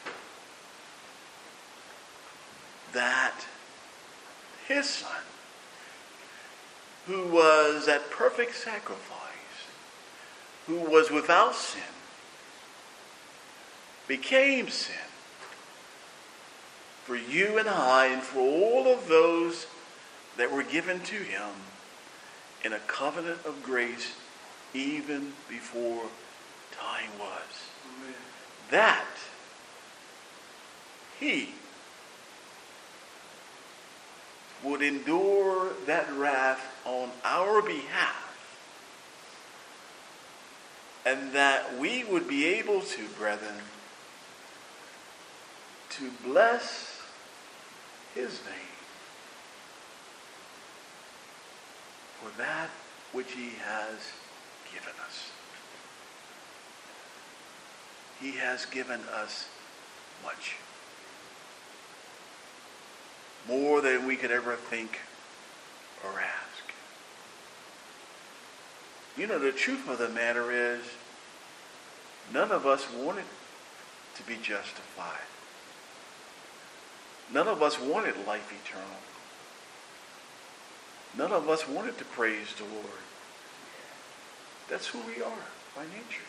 That his son, who was that perfect sacrifice, who was without sin, became sin for you and I and for all of those that were given to him in a covenant of grace even before time was. Amen. That he would endure that wrath on our behalf And that we would be able to, brethren, to bless his name for that which he has given us. He has given us much. More than we could ever think or ask. You know, the truth of the matter is, none of us wanted to be justified. None of us wanted life eternal. None of us wanted to praise the Lord. That's who we are by nature.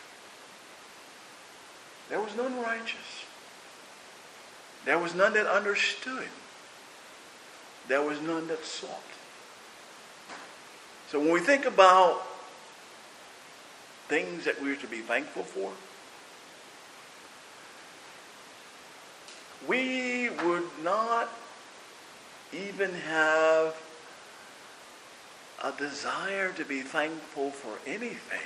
There was none righteous. There was none that understood. There was none that sought. So when we think about things that we are to be thankful for, we would not even have a desire to be thankful for anything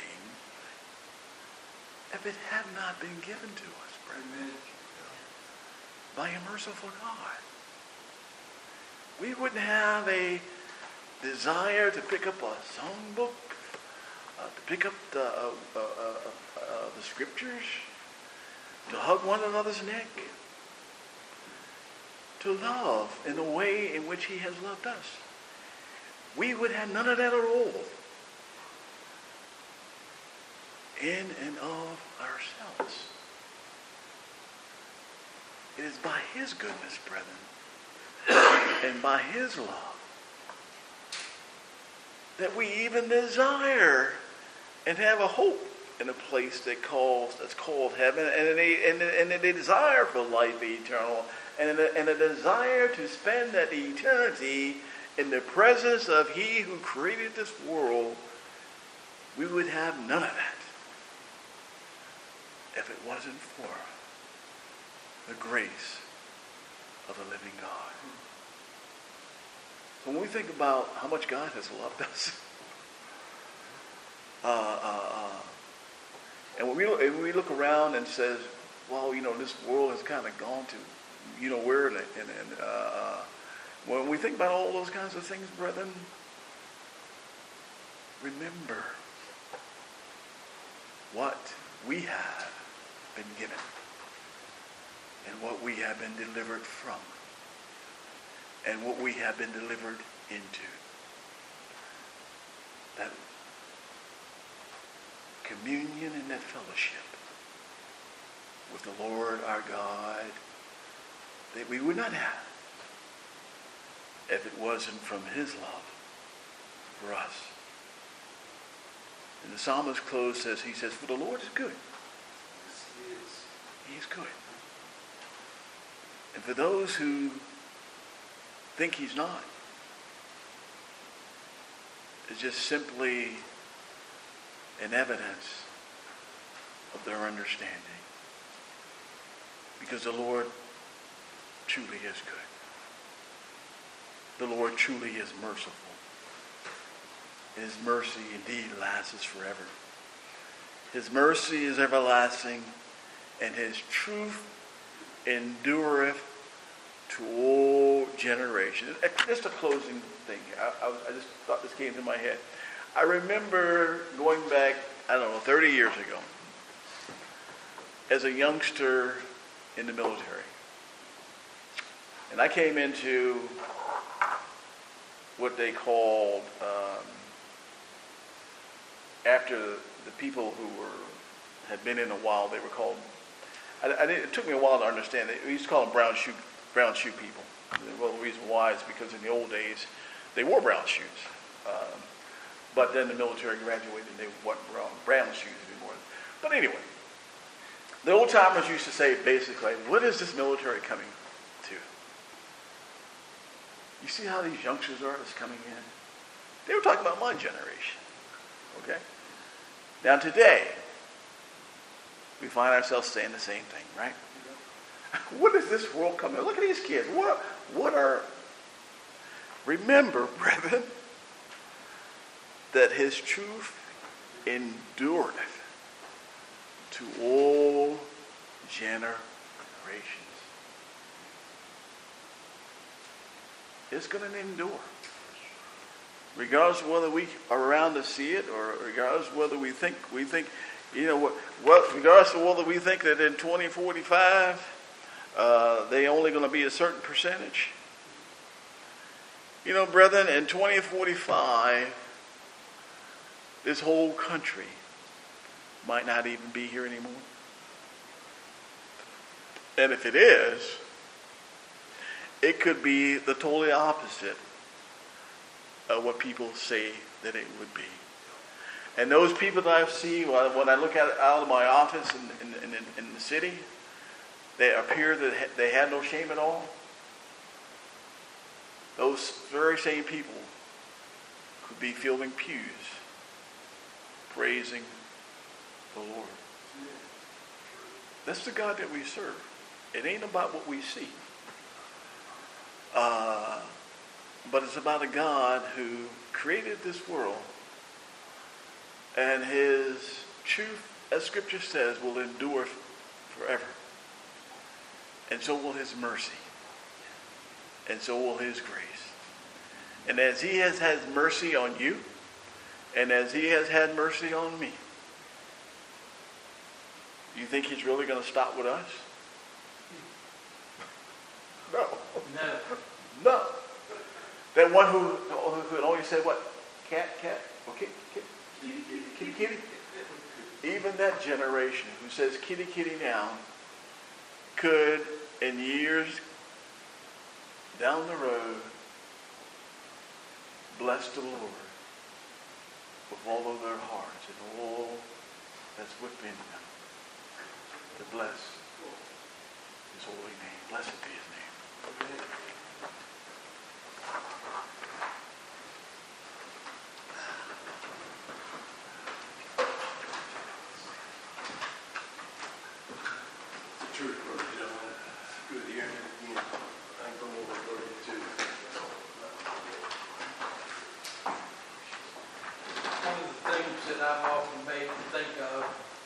if it had not been given to us, brethren, by a merciful God. We wouldn't have a desire to pick up a songbook, uh, to pick up the, uh, uh, uh, uh, the scriptures, to hug one another's neck, to love in the way in which he has loved us. We would have none of that at all in and of ourselves. It is by his goodness, brethren, and by his love that we even desire and have a hope in a place that calls that's called heaven, and a, and a, and a desire for life eternal, and a, and a desire to spend that eternity in the presence of he who created this world. We would have none of that if it wasn't for the grace of the living God. So when we think about how much God has loved us, uh, uh, uh, and when we, when we look around and says, well, you know, this world has kind of gone to, you know, where, and, and, and uh, when we think about all those kinds of things, brethren, remember what we have been given and what we have been delivered from and what we have been delivered into. That communion and that fellowship with the Lord our God that we would not have if it wasn't from his love for us. And the psalmist close says, he says, for the Lord is good. Yes, he is. He is good. And for those who think he's not, it's just simply an evidence of their understanding. Because the Lord truly is good. The Lord truly is merciful. His mercy indeed lasts forever. His mercy is everlasting, and his truth endureth to all generations. Just a closing thing. I, I, I just thought this came to my head. I remember going back, I don't know, thirty years ago, as a youngster in the military. And I came into what they called, um, after the people who were had been in a while, they were called, I, I didn't, it took me a while to understand it. We used to call them brown shoe, brown shoe people. Well, the reason why is because in the old days, they wore brown shoes. Um, but then the military graduated and they weren't brown, brown shoes anymore. But anyway, the old timers used to say basically, what is this military coming to? You see how these youngsters are that's coming in? They were talking about my generation. Okay? Now today, we find ourselves saying the same thing, right? What is this world coming? Look at these kids. What, what are... Remember, brethren, that his truth endureth to all generations. It's going to endure. Regardless of whether we are around to see it, or regardless of whether we think, we think, you know, what, what regardless of whether we think that in twenty forty-five, uh, they only going to be a certain percentage. You know, brethren, in twenty forty-five, this whole country might not even be here anymore. And if it is, it could be the totally opposite of what people say that it would be. And those people that I see when I look at out of my office in, in, in, in the city, they appear that they had no shame at all. Those very same people could be filling pews, praising the Lord. That's the God that we serve. It ain't about what we see. Uh, but it's about a God who created this world, and his truth, as Scripture says, will endure forever. And so will his mercy. And so will his grace. And as he has had mercy on you, and as he has had mercy on me, you think he's really going to stop with us? No. No. No. That one who, who had always said, what? Cat, cat? Or kitty, kitty? Kitty, kitty? Even that generation who says kitty, kitty now could, in years down the road, bless the Lord with all of their hearts and all that's within them, to bless his holy name. Blessed be his name. Truth, brother gentlemen. Good hearing it again. Thank the Lord for you too. One of the things that I'm often made to think of,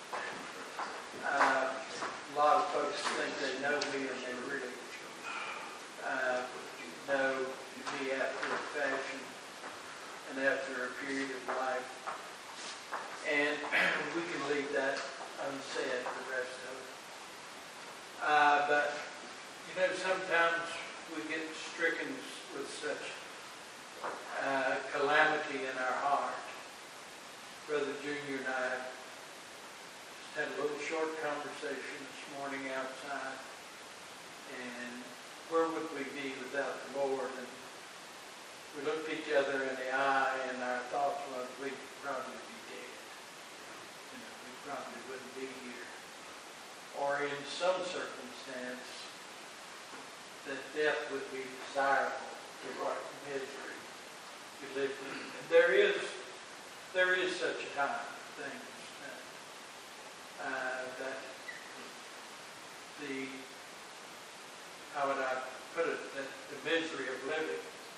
uh, a lot of folks think they know me and they really uh, know me after a fashion and after a period of life. And we can leave that unsaid, the rest of it. Uh, but, you know, sometimes we get stricken with such uh, calamity in our heart. Brother Junior and I just had a little short conversation this morning outside. And where would we be without the Lord? And we looked each other in the eye, and our thoughts was we'd probably be dead. You know, we probably wouldn't be here. Or in some circumstance, that death would be desirable to what misery we live in. And there is, there is such a time, things that, uh, that the, how would I put it, that the misery of living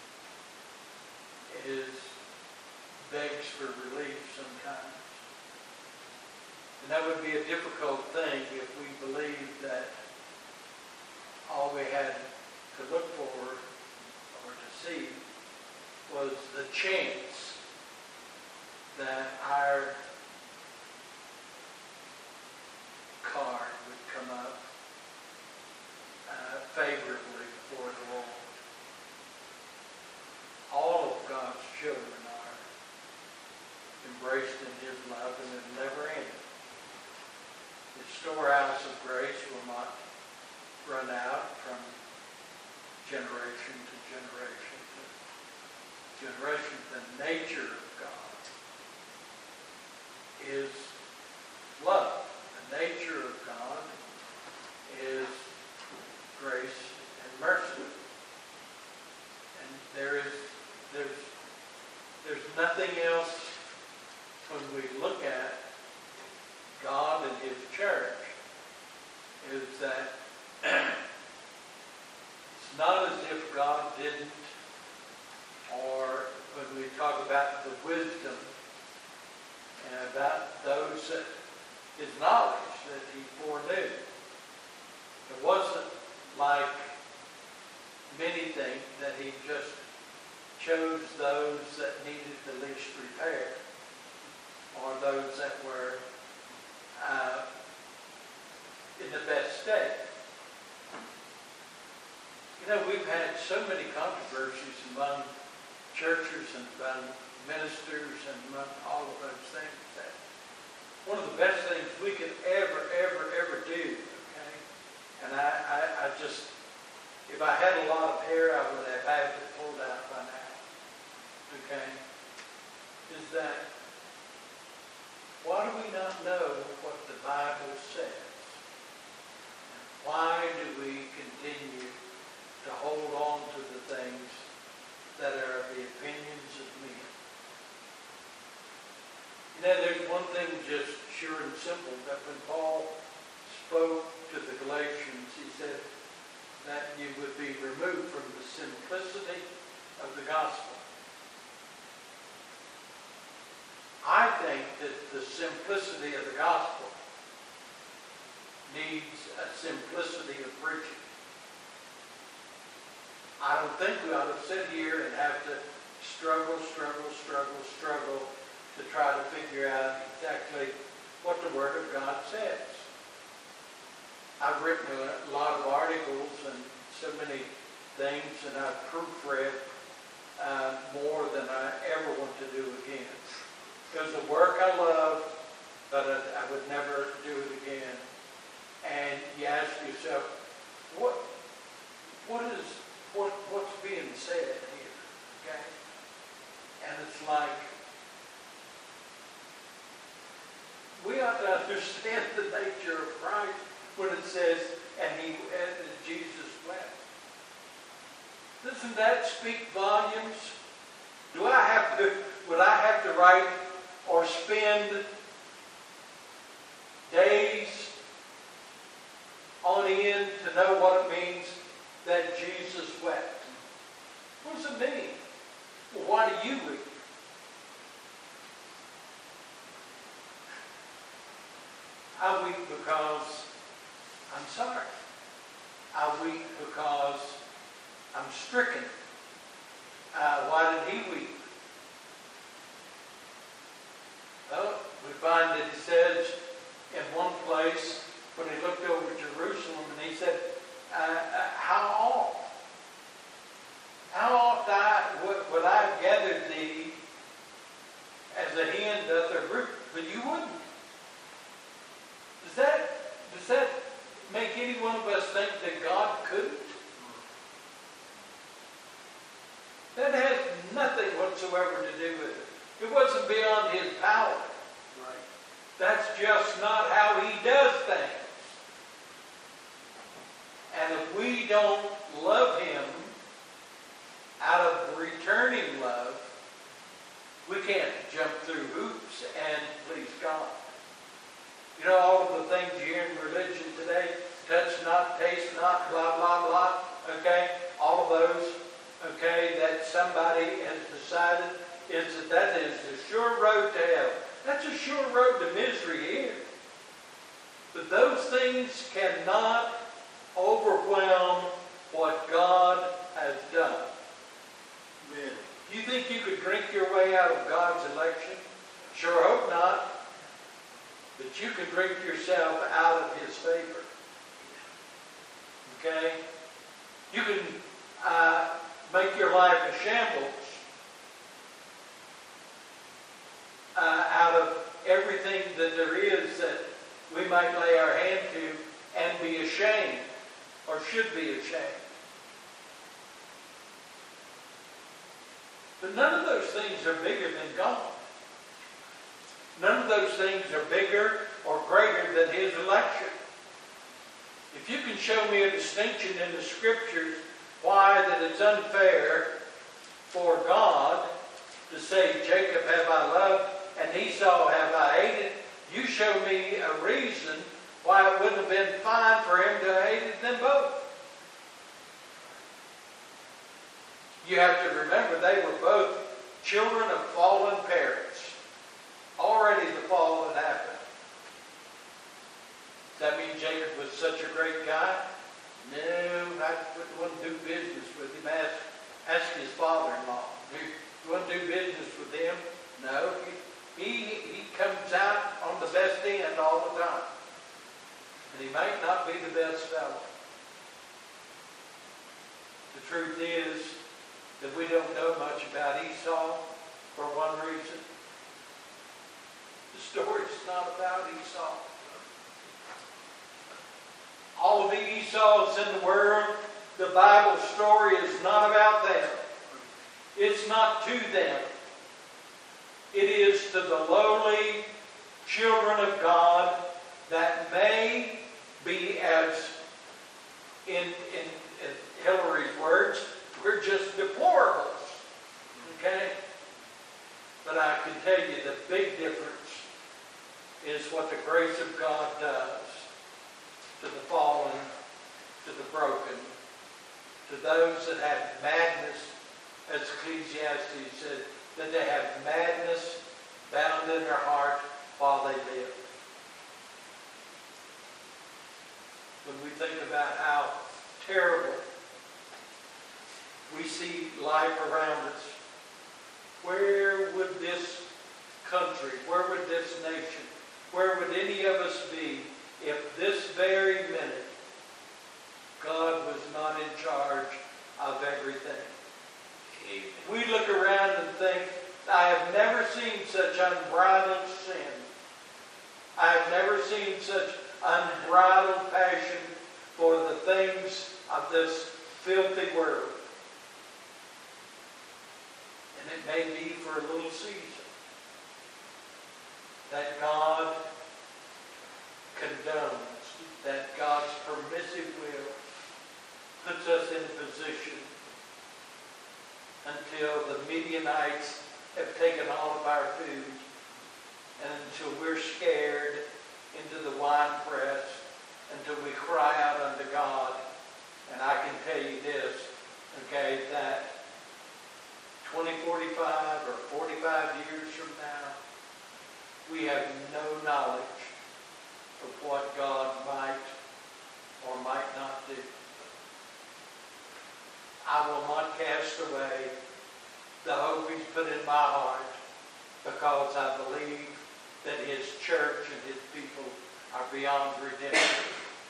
is, begs for relief sometimes. And that would be a difficult thing if we believed that all we had to look for or to see was the chance that our card would come up uh, favorably before the Lord. All of God's children are embraced in his love, and it never ends. The storehouse of grace will not run out from generation to generation to generation. The nature of God is love. The nature of God is grace and mercy. And there is there's there's nothing else when we look at God and his church is that it's not as if God didn't, or when we talk about the wisdom and about those that his knowledge, that he foreknew. It wasn't like many think that he just chose those that needed the least repair, or those that were uh, in the best state. You know, we've had so many controversies among churches and among ministers and among all of those things that one of the best things we could ever, ever, ever do, okay? And I, I, I just, if I had a lot of hair, I would have had it pulled out by now, okay? Is that, why do we not know what the Bible says? Why do we continue to hold on to the things that are the opinions of men? You know, there's one thing just sure and simple, that when Paul spoke to the Galatians, he said that you would be removed from the simplicity of the gospel. I think that the simplicity of the gospel needs a simplicity of preaching. I don't think we ought to sit here and have to struggle, struggle, struggle, struggle to try to figure out exactly what the Word of God says. I've written a lot of articles and so many things, and I've proofread uh, more than I ever want to do again. Because the work I love, but I, I would never do it again. And you ask yourself, what, what is, what, what's being said here? Okay? And it's like, we ought to understand the nature of Christ when it says, and he, and Jesus wept. Doesn't that speak volumes? Do I have to, would I have to write or spend days on end to know what it means that Jesus wept? What does it mean? Well, why do you weep? I weep because I'm sorry. I weep because I'm stricken. Uh, why did he weep? Well, we find that he says in one place when he looked over Jerusalem and he said, uh, uh, how oft? How oft I, would, would I have gathered thee as a hen doth her brood? But you wouldn't. Does that, does that make any one of us think that God couldn't? That has nothing whatsoever to do with it. It wasn't beyond his power. Right. That's just not how he does things. And if we don't love him out of returning love, we can't jump through hoops and please God. You know, all of the things you hear in religion today, touch not, taste not, blah, blah, blah, okay? All of those, okay, that somebody has decided is that that is the sure road to hell. That's a sure road to misery here. But those things cannot overwhelm what God has done. Amen. You think you could drink your way out of God's election? Sure hope not. But you can drink yourself out of his favor. Okay? You can uh, make your life a shambles uh, out of everything that there is that we might lay our hand to and be ashamed, or should be ashamed. But none of those things are bigger than God. None of those things are bigger or greater than his election. If you can show me a distinction in the Scriptures why that it's unfair for God to say, Jacob have I loved and Esau have I hated, you show me a reason why it wouldn't have been fine for him to have hated them both. You have to remember they were both children of fallen parents. Already the fall had happened. Does that mean Jacob was such a great guy? No, I wouldn't do business with him. Ask, ask his father-in-law. You want to do business with him? No. He, he, he comes out on the best end all the time. And he might not be the best fellow. The truth is that we don't know much about Esau for one reason. The story's not about Esau. All of the Esau's in the world, the Bible story is not about them. It's not to them. It is to the lowly children of God that may be, as in, in, in Hillary's words, we're just deplorables. Okay? But I can tell you the big difference is what the grace of God does to the fallen, to the broken, to those that have madness, as Ecclesiastes said, that they have madness bound in their heart while they live. When we think about how terrible we see life around us, where would this country, where would this nation, where would any of us be if this very minute God was not in charge of everything? Amen. We look around and think, I have never seen such unbridled sin. I have never seen such unbridled passion for the things of this filthy world. And it may be for a little season that God condones, that God's permissive will puts us in position until the Midianites have taken all of our food and until we're scared into the wine press, until we cry out unto God. And I can tell you this, okay, that twenty, forty-five or forty-five years from now, we have no knowledge of what God might or might not do. I will not cast away the hope He's put in my heart, because I believe that His church and His people are beyond redemption.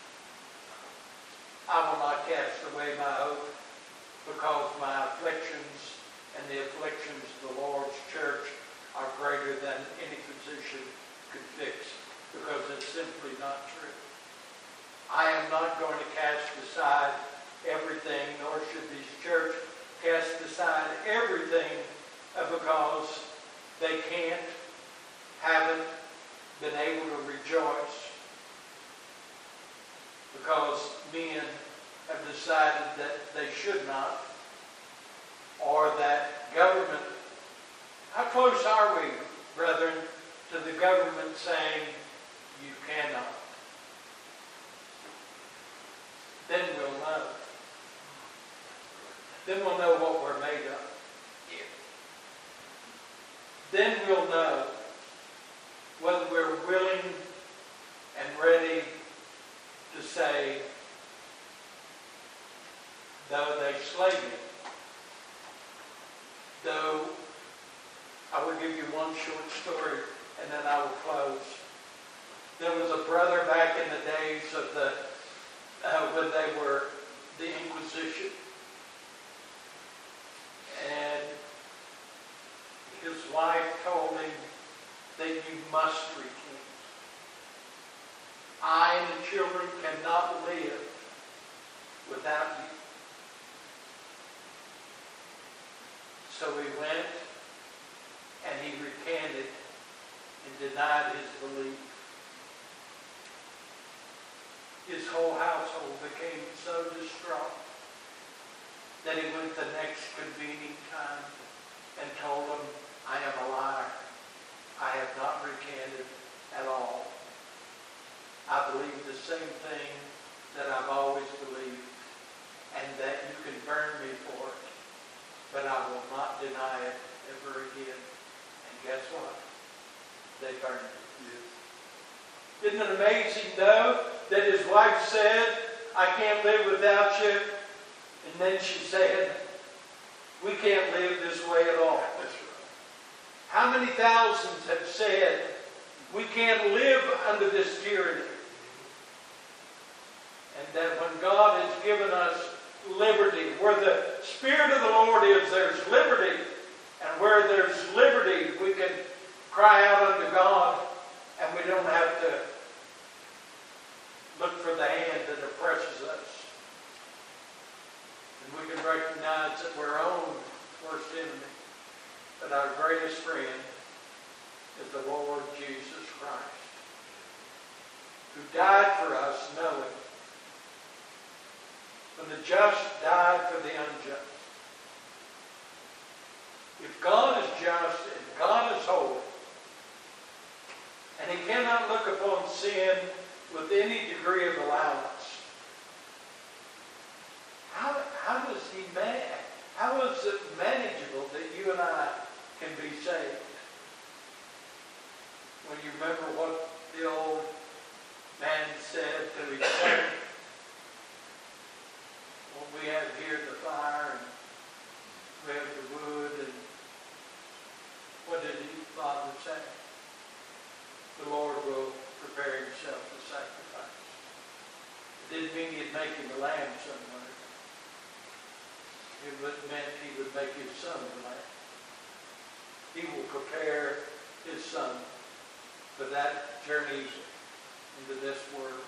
I will not cast away my hope, because my afflictions and the afflictions of the Lord's church are greater than any physician could fix, because it's simply not true. I am not going to cast aside everything, nor should this church cast aside everything because they can't, haven't been able to rejoice, because men have decided that they should not, or that government, how close are we, brethren, to the government saying you cannot? Then we'll know. Then we'll know what we're made of. Then we'll know whether we're willing and ready to say, though they slay me, though, I will give you one short story and then I will close. There was a brother back in the days of the, uh, when they were the Inquisition. And his wife told him that you must recant. I and the children cannot live without you. So he went and he recanted and denied his belief. His whole household became so distraught that he went the next convening time and told them, I am a liar. I have not recanted at all. I believe the same thing that I've always believed, and that you can burn me for it, but I will not deny it ever again. And guess what? They burned it. Yes. Isn't it amazing, though, that his wife said, I can't live without you. And then she said, we can't live this way at all. That's right. How many thousands have said, we can't live under this tyranny? And that when God has given us liberty, where the Spirit of the Lord is, there's liberty. And where there's liberty, we can cry out unto God, and we don't have to look for the hand that oppresses us. And we can recognize that we're our own worst enemy. But our greatest friend is the Lord Jesus Christ, who died for us knowing when the just died for the unjust. If God is just and God is holy, and He cannot look upon sin with any degree of allowance, how, how does He man? How is it manageable that you and I can be saved? When you remember what the old man said to his son, well, we have here the fire and we have the wood, and what did his father say? The Lord will prepare Himself a sacrifice. It didn't mean He'd make him a lamb somewhere. It meant He would make His son a lamb. He will prepare His son for that journey into this world.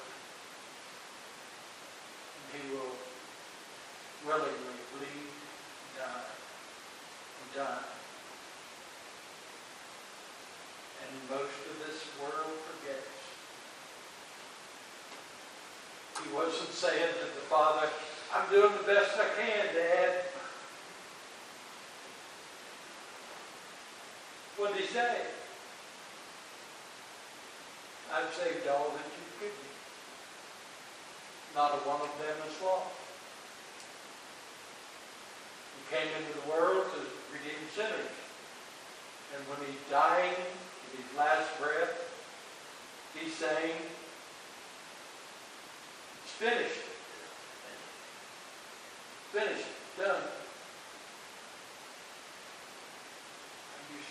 And He will willingly bleed, die, and die. And most of this world forgets. He wasn't saying to the Father, I'm doing the best I can, Dad. What did He say? I've saved all that you've given me. Not a one of them is lost. He came into the world to redeem sinners. And when He's dying, in His last breath, He's saying, it's finished. Finished. Done. I used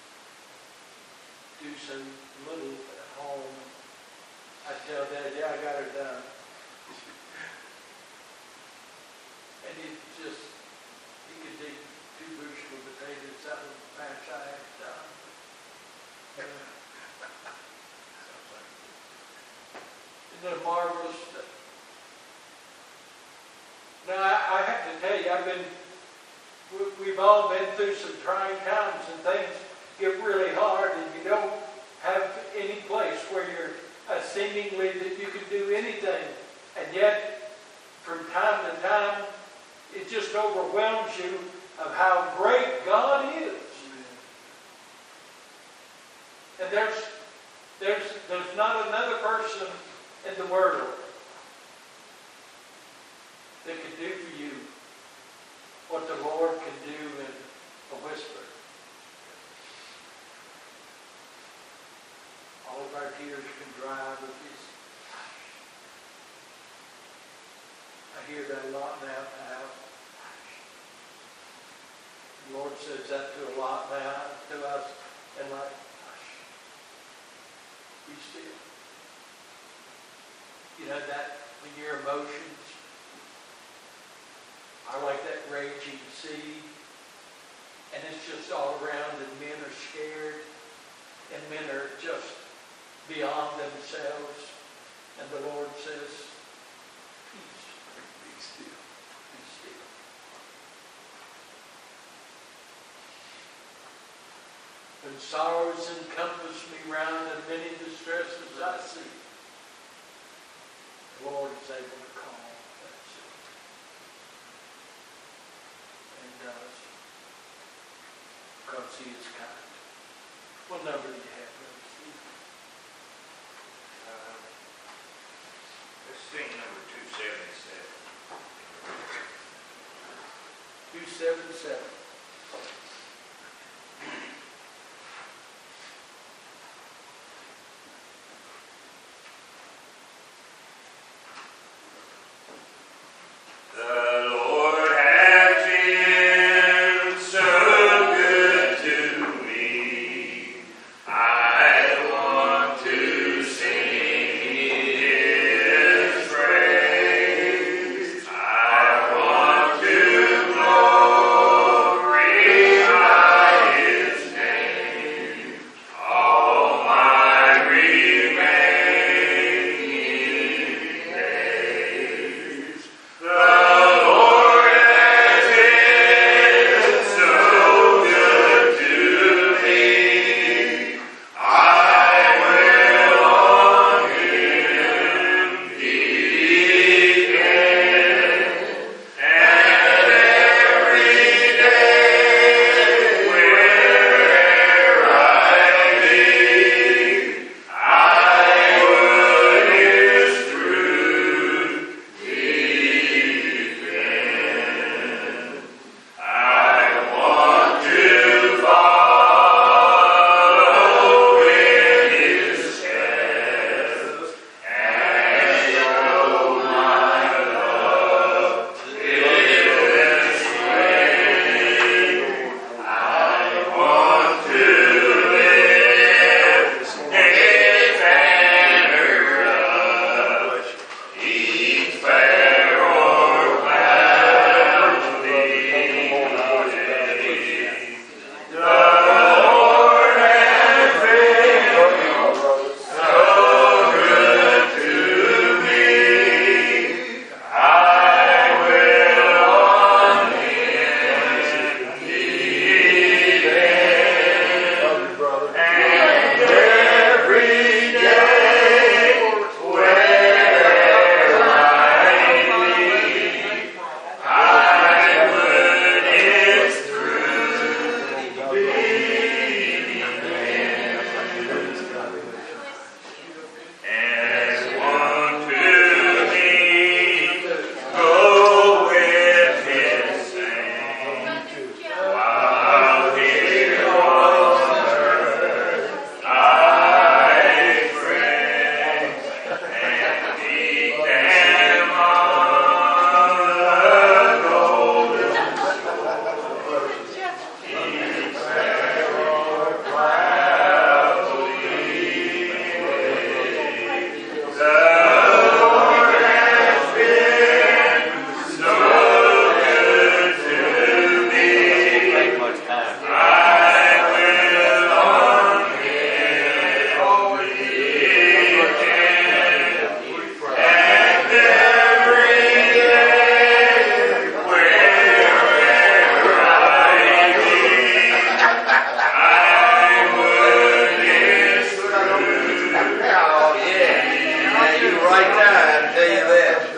to do so little at home. I tell Dad, yeah, I got her done. And he just, he could dig two bushel of potatoes out of the patch I had done. Isn't it marvelous? Now, I, I have to tell you, I've been, we, we've all been through some trying times, and things get really hard, and you don't have any place where you're uh, seemingly that you can do anything. And yet, from time to time, it just overwhelms you of how great God is. And there's, there's, there's not another person in the world that can do for you what the Lord can do in a whisper. All of our tears can dry with His. I hear that a lot now. now. The Lord says that to a lot now, to us, and like, be still. You know that when your emotions are like that raging sea, and it's just all around, and men are scared, and men are just beyond themselves, and the Lord says, peace, be still, be still. When sorrows encompass me round and many distresses I see, the Lord is able to calm that sea. And does. Because He is kind. What number do you have, Brother Steve? Uh, let's sing number two seventy-seven. two seventy-seven. Yeah, yeah, you're right there, I tell you that.